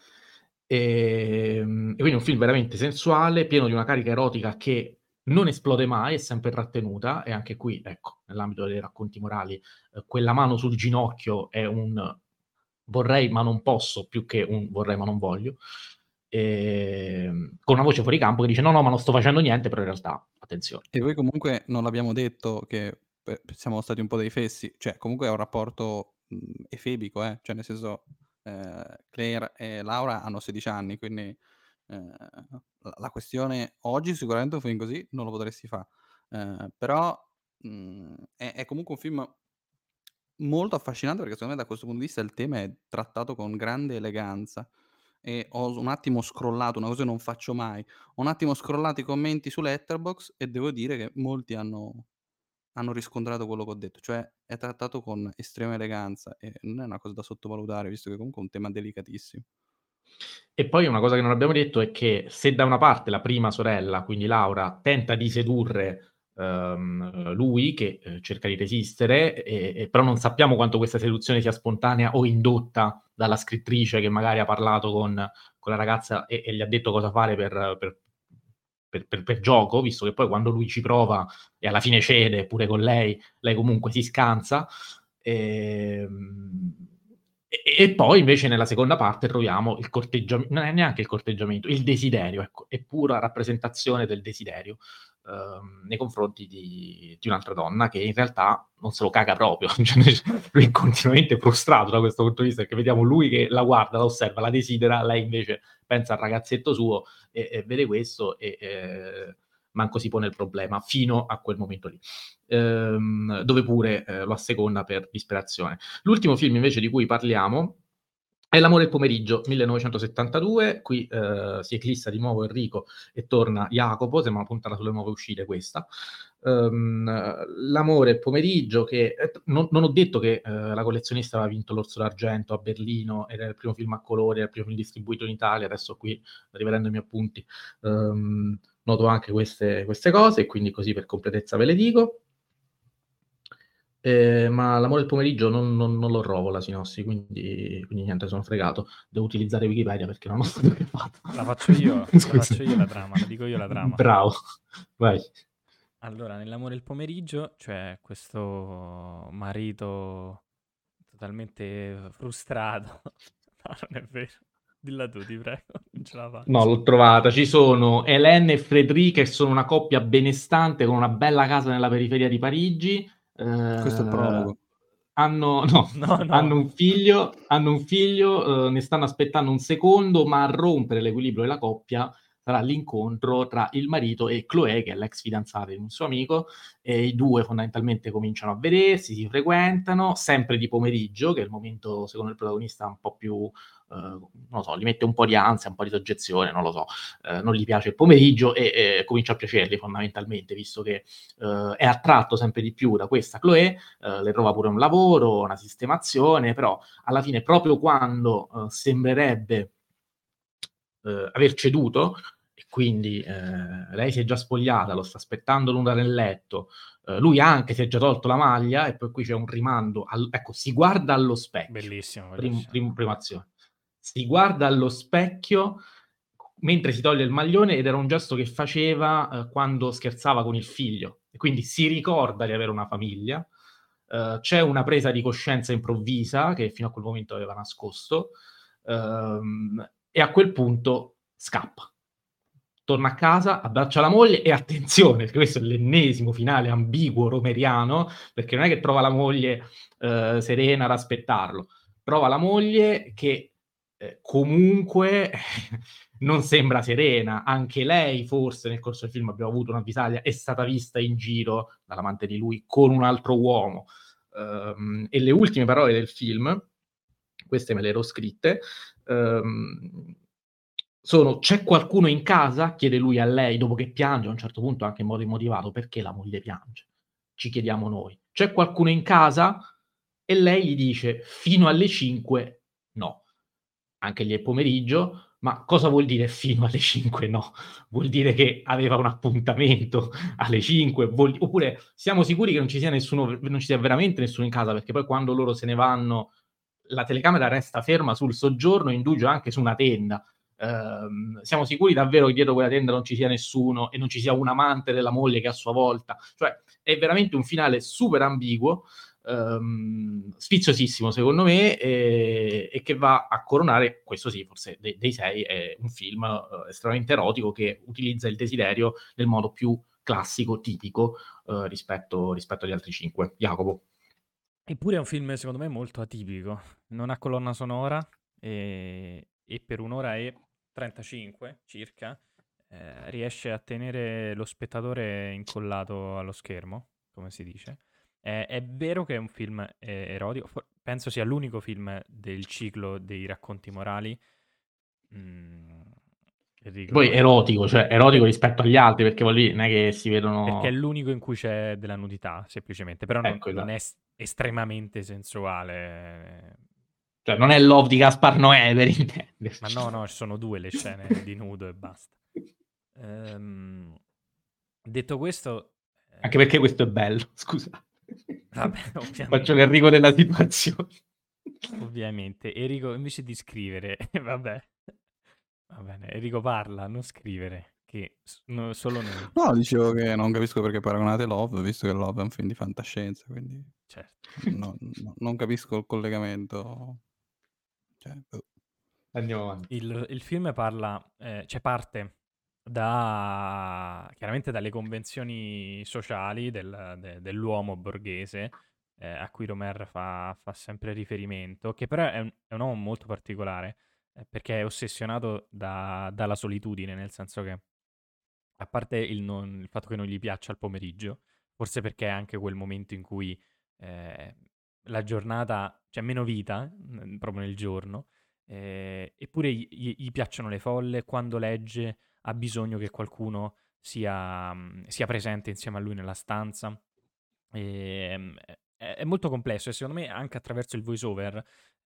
Ehm, e quindi un film veramente sensuale, pieno di una carica erotica che non esplode mai, è sempre trattenuta e anche qui, ecco, nell'ambito dei racconti morali, uhm, quella mano sul ginocchio è un vorrei ma non posso, più che un vorrei ma non voglio. Ehm, con una voce fuori campo che dice: "No, no, ma non sto facendo niente", però in realtà attenzione. E poi comunque non l'abbiamo detto che pe siamo stati un po' dei fessi, cioè comunque è un rapporto, mhmm, efebico, eh, cioè nel senso, ehm, Claire e Laura hanno sedici anni, quindi, ehm, la la questione oggi sicuramente un film così non lo potresti fa', ehm, però, mhmm, è è comunque un film molto affascinante perché secondo me da questo punto di vista il tema è trattato con grande eleganza e ho s un attimo scrollato, una cosa che non faccio mai, ho un attimo scrollato i commenti su Letterboxd e devo dire che molti hanno hanno riscontrato quello che ho detto, cioè è trattato con estrema eleganza e non è una cosa da sottovalutare, visto che comunque è un tema delicatissimo. E poi una cosa che non abbiamo detto è che se da una parte la prima sorella, quindi Laura, tenta di sedurre, uhm, lui che, ehm, cerca di resistere, e e però non sappiamo quanto questa seduzione sia spontanea o indotta dalla scrittrice che magari ha parlato con con la ragazza e e gli ha detto cosa fare per per per per per gioco, visto che poi quando lui ci prova e alla fine cede pure con lei, lei comunque si scansa. Ehm, e e poi invece nella seconda parte troviamo il corteggiam non è neanche il corteggiamento, il desiderio, ecco, è pura rappresentazione del desiderio, uhm, nei confronti di di un'altra donna che in realtà non se lo caga proprio, cioè lui è continuamente frustrato da questo punto di vista, perché vediamo lui che la guarda, la osserva, la desidera, lei invece pensa al ragazzetto suo e e vede questo e, ehm, manco si pone il problema fino a quel momento lì, ehm, dove pure, ehm, lo asseconda per disperazione. L'ultimo film invece di cui parliamo è L'amore e il pomeriggio, millenovecentosettantadue. Qui, ehm, si eclissa di nuovo Enrico e torna Jacopo, sembra una puntata sulle nuove uscite questa. Uhm, L'amore e il pomeriggio che e t non non ho detto che, ehm, la collezionista aveva vinto l'Orso d'Argento a Berlino ed è il primo film a colori, è il primo film distribuito in Italia. Adesso qui, rivedendo i miei appunti, uhm, noto anche queste queste cose e quindi così per completezza ve le dico. Eh, ma L'amore del pomeriggio non, non- non lo trovo la sinossi, quindi, quindi niente, sono fregato. Devo utilizzare Wikipedia perché non ho studio che fatto. La faccio io, la Scusa. faccio io la trama, la dico io la trama. Bravo, vai. Allora, nell'amore del pomeriggio c'è questo marito totalmente frustrato. No, non è vero. Dilla tu, ti prego, non ce la No, faccio. l'ho trovata. Ci sono Hélène e Frédéric, che sono una coppia benestante con una bella casa nella periferia di Parigi. Questo è il Eh, prologo. hanno, no, No, no. hanno un figlio, hanno un figlio, eh, ne stanno aspettando un secondo, ma a rompere l'equilibrio della coppia sarà l'incontro tra il marito e Chloé, che è l'ex fidanzata di un suo amico, e i due fondamentalmente cominciano a vedersi, si frequentano, sempre di pomeriggio, che è il momento, secondo il protagonista, un po' più, eh, non lo so, gli mette un po' di ansia, un po' di soggezione, non lo so, eh, non gli piace il pomeriggio e eh, comincia a piacergli fondamentalmente, visto che eh, è attratto sempre di più da questa Chloé, eh, le trova pure un lavoro, una sistemazione, però alla fine proprio quando eh, sembrerebbe eh, aver ceduto, e quindi eh, lei si è già spogliata, lo sta aspettando nuda nel letto, eh, lui anche si è già tolto la maglia, e poi qui c'è un rimando, al, ecco, si guarda allo specchio, Bellissimo quella prim, scena. prim, prima azione, si guarda allo specchio mentre si toglie il maglione, ed era un gesto che faceva eh, quando scherzava con il figlio, e quindi si ricorda di avere una famiglia. Uh, c'è una presa di coscienza improvvisa che fino a quel momento aveva nascosto, um, e a quel punto scappa. Torna a casa, abbraccia la moglie e attenzione, perché questo è l'ennesimo finale ambiguo romeriano, perché non è che trova la moglie uh, serena ad aspettarlo, trova la moglie che eh, comunque non sembra serena. Anche lei, forse, nel corso del film abbiamo avuto un'avvisaglia, è stata vista in giro dall'amante di lui con un altro uomo. Um, e le ultime parole del film, queste me le ero scritte, um, sono: c'è qualcuno in casa? Chiede lui a lei dopo che piange, a un certo punto anche in modo immotivato, perché la moglie piange? Ci chiediamo noi. C'è qualcuno in casa? E lei gli dice: fino alle cinque no. Anche lì è pomeriggio, ma cosa vuol dire fino alle cinque no? Vuol dire che aveva un appuntamento alle cinque, vuol... oppure siamo sicuri che non ci sia nessuno, non ci sia veramente nessuno in casa, perché poi quando loro se ne vanno la telecamera resta ferma sul soggiorno, indugio anche su una tenda. Uh, siamo sicuri davvero che dietro quella tenda non ci sia nessuno e non ci sia un amante della moglie che a sua volta, cioè è veramente un finale super ambiguo, um, sfiziosissimo secondo me, e, e che va a coronare, questo sì, forse dei, dei sei è un film uh, estremamente erotico che utilizza il desiderio nel modo più classico, tipico uh, rispetto, rispetto agli altri cinque. Jacopo. Eppure è un film secondo me molto atipico, non ha colonna sonora e, e per un'ora e trentacinque circa eh, riesce a tenere lo spettatore incollato allo schermo, come si dice. Eh, è vero che è un film eh, erotico, for- penso sia l'unico film del ciclo dei racconti morali. Mm, Poi Enrico, erotico, cioè erotico per- rispetto agli altri, perché vuol dire non è che si perché è vedono... l'unico in cui c'è della nudità, semplicemente, però non, Ecco, non è esatto. s- estremamente sensuale. Cioè non è Love di Gaspar Noè, per Ma intenderci. no, no, ci sono due le scene di nudo e basta. Ehm, detto questo, Anche eh, perché questo è bello, scusa. vabbè, Faccio ovviamente, l'Enrico della situazione. ovviamente. Enrico, invece di scrivere, vabbè, va bene, Enrico parla, non scrivere, che s- no- solo noi, No, dicevo che non capisco perché paragonate Love, visto che Love è un film di fantascienza, quindi certo. no- no- non capisco il collegamento. Cioè, boh. Andiamo avanti. Il, il film parla, eh, cioè parte da, chiaramente dalle convenzioni sociali del- de- dell'uomo borghese, eh, a cui Romer fa, fa sempre riferimento, che però è un, è un uomo molto particolare, eh, perché è ossessionato da- dalla solitudine, nel senso che, a parte il, non- il fatto che non gli piaccia il pomeriggio, forse perché è anche quel momento in cui eh, la giornata c'è meno vita, mm, proprio nel giorno, eh, eppure gli, gli- gli piacciono le folle, quando legge ha bisogno che qualcuno sia, mm, sia presente insieme a lui nella stanza. Ehm, è, è molto complesso e secondo me anche attraverso il voiceover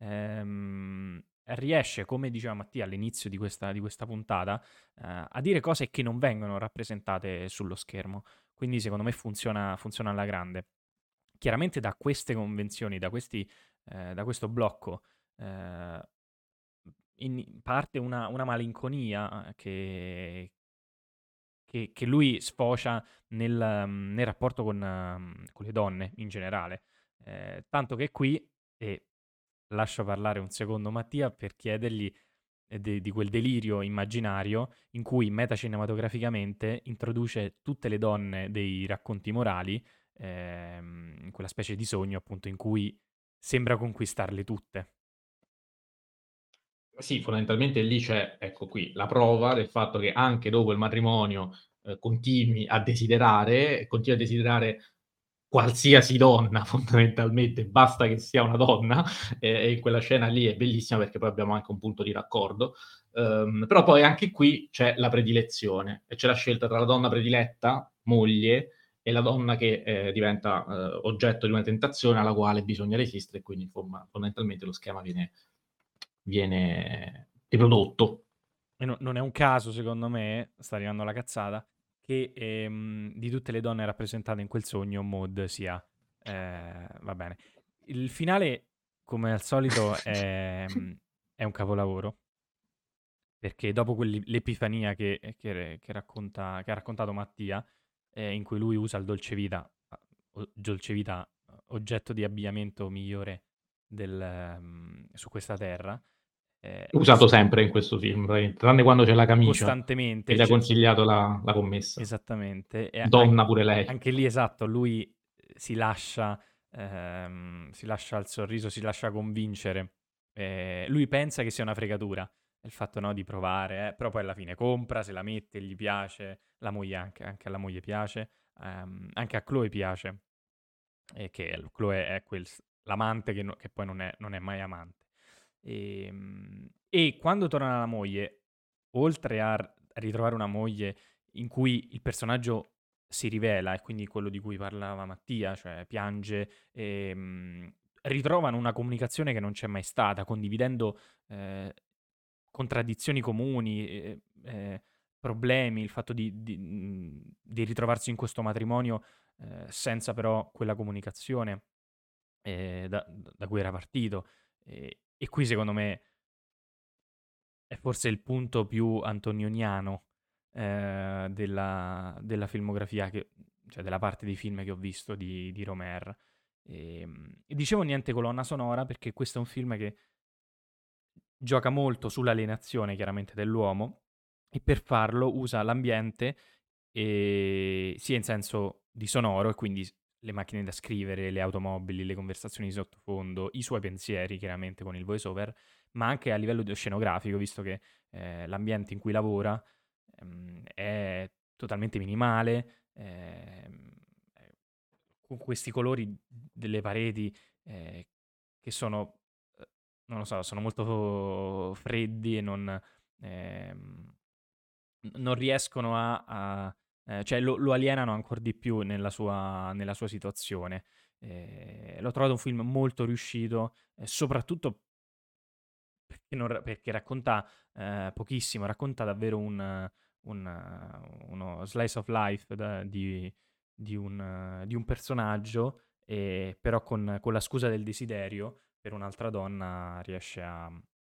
ehm, riesce, come diceva Mattia all'inizio di questa, di questa puntata, eh, a dire cose che non vengono rappresentate sullo schermo. Quindi secondo me funziona, funziona alla grande. chiaramente da queste convenzioni, da questi, eh, da questo blocco, eh, in parte una, una malinconia eh, che, che, che lui sfocia nel, mm, nel rapporto con, ehm, con le donne in generale. Eh, tanto che qui, e lascio parlare un secondo Mattia per chiedergli eh, de- di quel delirio immaginario in cui metacinematograficamente introduce tutte le donne dei racconti morali, ehm, in quella specie di sogno appunto in cui sembra conquistarle tutte. Sì, fondamentalmente lì c'è, ecco qui, la prova del fatto che anche dopo il matrimonio, ehm, continui a desiderare, continui a desiderare qualsiasi donna fondamentalmente, basta che sia una donna, e e in quella scena lì è bellissima perché poi abbiamo anche un punto di raccordo. Uhm, però poi anche qui c'è la predilezione e c'è la scelta tra la donna prediletta, moglie, e la donna che, ehm, diventa, uhm, oggetto di una tentazione alla quale bisogna resistere e quindi insomma fondamentalmente lo schema viene viene riprodotto. E no- non è un caso, secondo me, sta arrivando la cazzata, che ehm, di tutte le donne rappresentate in quel sogno, Maud sia... eh, va bene. Il finale, come al solito, è, è un capolavoro, perché dopo quelli- l'epifania che, che- che racconta, che ha raccontato Mattia, eh, in cui lui usa il dolcevita, o- dolcevita, oggetto di abbigliamento migliore del, ehm, su questa terra, eh, Usato sempre in questo film, praticamente, tranne quando c'è la camicia che costantemente, gli ha cioè, consigliato la la commessa. esattamente, e an- Donna pure lei. anche lì esatto, lui eh, si lascia, ehm, si lascia al sorriso, si lascia convincere. Eh, lui pensa che sia una fregatura il fatto no, di provare, eh, però poi alla fine compra, se la mette, gli piace, la moglie anche, anche alla moglie piace, ehm, anche a Chloe piace, e che l- Chloe è quel, s- l'amante che, no- che poi non è, non è mai amante. Ehm, E, quando torna la moglie, oltre a r- ritrovare una moglie in cui il personaggio si rivela, e quindi quello di cui parlava Mattia, cioè piange, ehm, ritrovano una comunicazione che non c'è mai stata, condividendo eh, contraddizioni comuni, eh, eh, problemi, il fatto di, di- mh, di ritrovarsi in questo matrimonio eh, senza però quella comunicazione eh, da, da cui era partito. E, e qui secondo me è forse il punto più antonioniano eh, della, della filmografia, che, cioè della parte dei film che ho visto di, di Romer. E, e dicevo niente colonna sonora perché questo è un film che gioca molto sull'alienazione chiaramente dell'uomo e per farlo usa l'ambiente e sia in senso di sonoro e quindi s- le macchine da scrivere, le automobili, le conversazioni di sottofondo, i suoi pensieri chiaramente con il voiceover, ma anche a livello di- scenografico, visto che eh, l'ambiente in cui lavora ehm, è totalmente minimale, ehm, eh, con questi colori delle pareti eh, che sono, eh, non lo so, sono molto freddi e non, ehm, n- non riescono a, a- eh, cioè lo, lo alienano ancora di più nella sua, nella sua situazione. Eh, l'ho trovato un film molto riuscito, eh, soprattutto perché, non ra- perché racconta eh, pochissimo, racconta davvero un, un, eh, uno slice of life da- di, di un, eh, di un personaggio, e però con, con la scusa del desiderio per un'altra donna riesce a,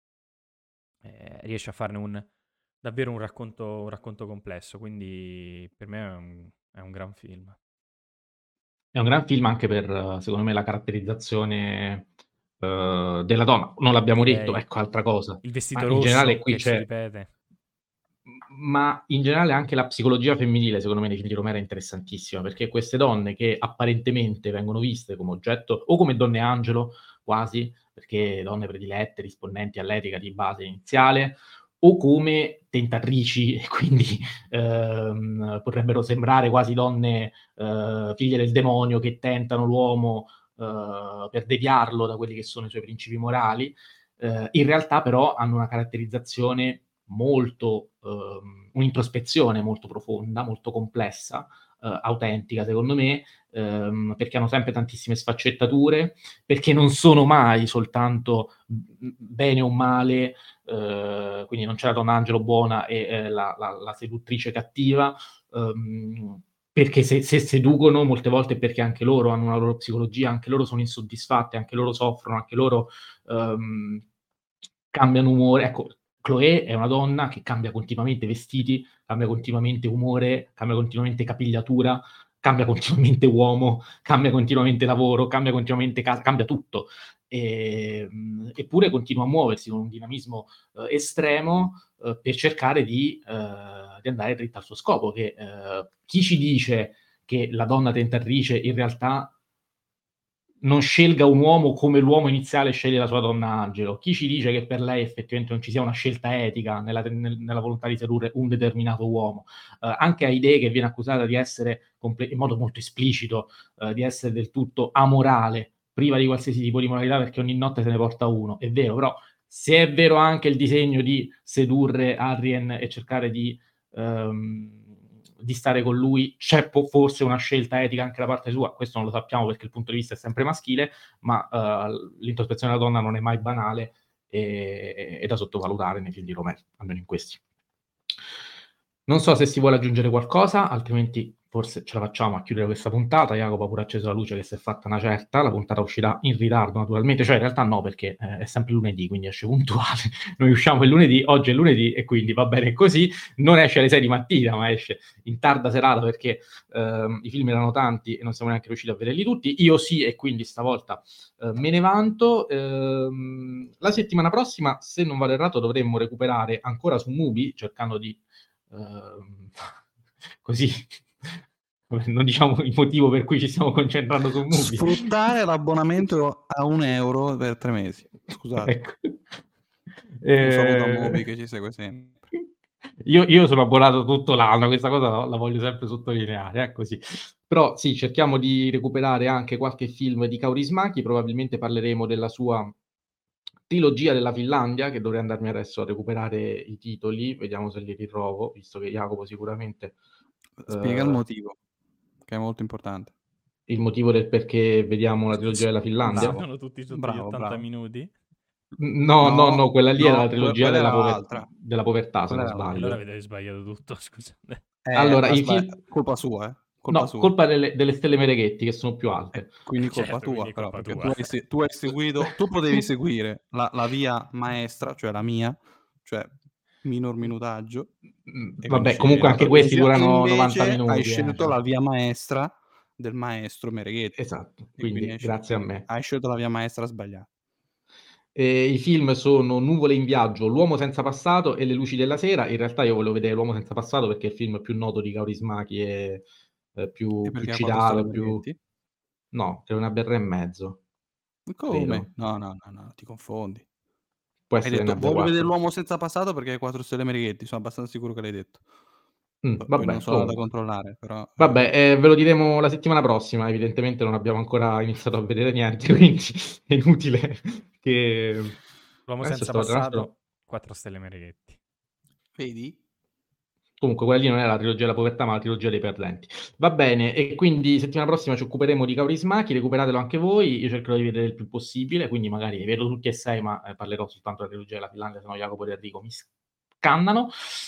eh, riesce a farne un, davvero un racconto, un racconto complesso, quindi per me è un, è un gran film. È un gran film anche per, eh, secondo me, la caratterizzazione, uhm, della donna. Non l'abbiamo Di detto, lei, ecco altra cosa, il ma vestito in generale rosso qui che si c'è ripete. M ma in generale anche la psicologia femminile, secondo me, nei film di Romero è interessantissima, perché queste donne che apparentemente vengono viste come oggetto o come donne angelo quasi, perché donne predilette, rispondenti all'etica di base iniziale, o come tentatrici e quindi, ehm, potrebbero sembrare quasi donne, ehm, figlie del demonio che tentano l'uomo, ehm, per deviarlo da quelli che sono i suoi principi morali. Ehm, in realtà però hanno una caratterizzazione molto uhm, un'introspezione molto profonda, molto complessa, uhm, autentica secondo me, uhm, perché hanno sempre tantissime sfaccettature, perché non sono mai soltanto b m bene o male, uhm, quindi non c'è la donna angelo buona e, ehm, la la la seduttrice cattiva, uhm, perché se se seducono molte volte è perché anche loro hanno una loro psicologia, anche loro sono insoddisfatti, anche loro soffrono, anche loro, uhm, cambiano umore. Ecco, Chloé è una donna che cambia continuamente vestiti, cambia continuamente umore, cambia continuamente capigliatura, cambia continuamente uomo, cambia continuamente lavoro, cambia continuamente casa, cambia tutto. Ehm, eppure continua a muoversi con un dinamismo, uhm, estremo, uhm, per cercare di uhm, di andare dritta al suo scopo, che, uhm, chi ci dice che la donna tentatrice in realtà non scelga un uomo come l'uomo iniziale sceglie la sua donna angelo? Chi ci dice che per lei effettivamente non ci sia una scelta etica nella te nel nella volontà di sedurre un determinato uomo? Uhm, anche Haidée, che viene accusata di essere comple in modo molto esplicito, uhm, di essere del tutto amorale, priva di qualsiasi tipo di moralità perché ogni notte se ne porta uno. È vero, però se è vero anche il disegno di sedurre Arrien e cercare di uhm, di stare con lui, c'è po forse una scelta etica anche da parte sua. Questo non lo sappiamo perché il punto di vista è sempre maschile, ma, uhm, l'introspezione della donna non è mai banale e è da sottovalutare nei film di Romer, almeno in questi. Non so se si vuole aggiungere qualcosa, altrimenti forse ce la facciamo a chiudere questa puntata. Jacopo ha pure acceso la luce che si è fatta una certa, la puntata uscirà in ritardo naturalmente, cioè in realtà no perché, ehm, è sempre lunedì, quindi esce puntuale. Noi usciamo il lunedì, oggi è lunedì e quindi va bene così. Non esce alle sei di mattina, ma esce in tarda serata perché, uhm, i film erano tanti e non siamo neanche riusciti a vederli tutti. Io sì e quindi stavolta, uhm, me ne vanto. Uhm, la settimana prossima, se non vado errato, dovremmo recuperare ancora su Mubi, cercando di Uhm, così non diciamo il motivo per cui ci stiamo concentrando su Mubi. Sfruttare l'abbonamento a un euro per tre mesi. Scusate. Ecco. Un saluto a Ehm, Moby che ci segue sempre. io io sono abbonato tutto l'anno, questa cosa la la voglio sempre sottolineare, è così. Però sì, cerchiamo di recuperare anche qualche film di Kaurismäki, probabilmente parleremo della sua trilogia della Finlandia, che dovrei andarmi adesso a recuperare i titoli, vediamo se li ritrovo, visto che Jacopo sicuramente, Spiega il uhm motivo, che è molto importante. il motivo del perché vediamo la trilogia della Finlandia? Bravo, Sono tutti sotto gli bravo, ottanta bravo. minuti? N no, no, No, no, quella lì era no, la que trilogia quella della era pover l'altra. della povertà, se Quella non era E allora l'altra. sbaglio. avete sbagliato tutto, scusate. Eh, Allora, ha i sba film colpa sua, eh, colpa no, sua. colpa delle delle stelle Mereghetti, che sono più Eh, alte. quindi colpa Certo, quindi tua è però, colpa perché tu tua. hai se tu hai seguito tu potevi seguire la la via maestra, cioè la mia, cioè minor minutaggio, Mhmm, e quindi vabbè, sceglievi comunque la anche questi strategia, e durano novanta invece hai minuti, eh, scelto cioè. la via maestra del maestro Mereghetti, Esatto, e quindi quindi hai sce grazie a me. hai scelto la via maestra sbaglia Ehm, i film sono Nuvole in viaggio, L'uomo senza passato e Le luci della sera. In realtà io volevo vedere L'uomo senza passato perché è il film più noto di Kaurismäki e, ehm, E più più perché ha quattro stelle citato, più Mereghetti? no, è una birra e mezzo, Ma credo. come? No, no, no, no, ti confondi. Può Hai essere che ne detto: abbia "Voglio vedere quattro. l'uomo senza passato perché hai quattro stelle Mereghetti", sono abbastanza sicuro che l'hai detto. Mh, P poi non vabbè, sono andato a comunque. controllare, però, Vabbè, ehm ehm, ve lo diremo la settimana prossima. Evidentemente non abbiamo ancora iniziato a vedere niente, quindi è inutile che L'uomo adesso senza stavo tra l'altro passato, quattro stelle Mereghetti. Vedi? comunque quella lì non è la trilogia della povertà, ma la trilogia dei perdenti. Va bene, e quindi settimana prossima ci occuperemo di Kaurismäki, recuperatelo anche voi. Io cercherò di vedere il più possibile, quindi magari li vedo tutti e sei, ma, ehm, parlerò soltanto della trilogia della Finlandia, se no Jacopo e Enrico mi scannano.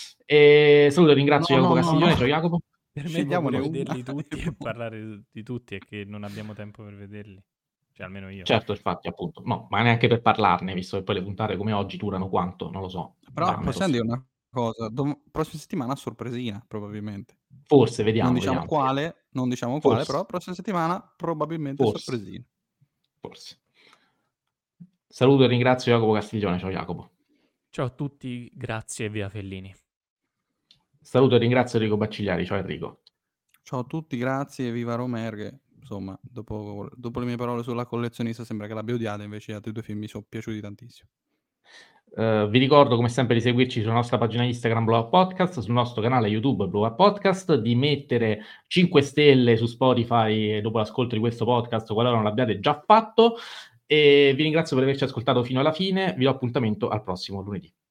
Ehm, saluto e No, ringrazio no, Jacopo no, no. Castiglione. Ciao Jacopo. Per me Scegliamone proprio una vederli tutti e e buono. parlare di tutti è che non abbiamo tempo per vederli. Cioè almeno io. Certo, infatti, appunto. No, ma neanche per parlarne, visto che poi le puntate come oggi durano quanto? Non lo so, Però da metro possiam dire secondo. una cosa, dom prossima settimana sorpresina probabilmente. Forse, Non vediamo, diciamo vediamo. quale, non diciamo quale, Forse, però prossima settimana probabilmente forse, sorpresina. forse. Saluto e ringrazio Jacopo Castiglione. Ciao Jacopo. Ciao a tutti, grazie e via Fellini. Saluto e ringrazio Enrico Baccigliari. Ciao Enrico. Ciao a tutti, grazie e viva Romer che, insomma, dopo dopo le mie parole sulla collezionista sembra che l'abbia odiata, invece gli altri due film mi so' piaciuti tantissimo. Uhm, vi ricordo come sempre di seguirci sulla nostra pagina Instagram Blow Up Podcast, sul nostro canale YouTube Blow Up Podcast, di mettere cinque stelle su Spotify dopo l'ascolto di questo podcast, qualora non l'abbiate già fatto, e vi ringrazio per averci ascoltato fino alla fine. Vi do appuntamento al prossimo lunedì.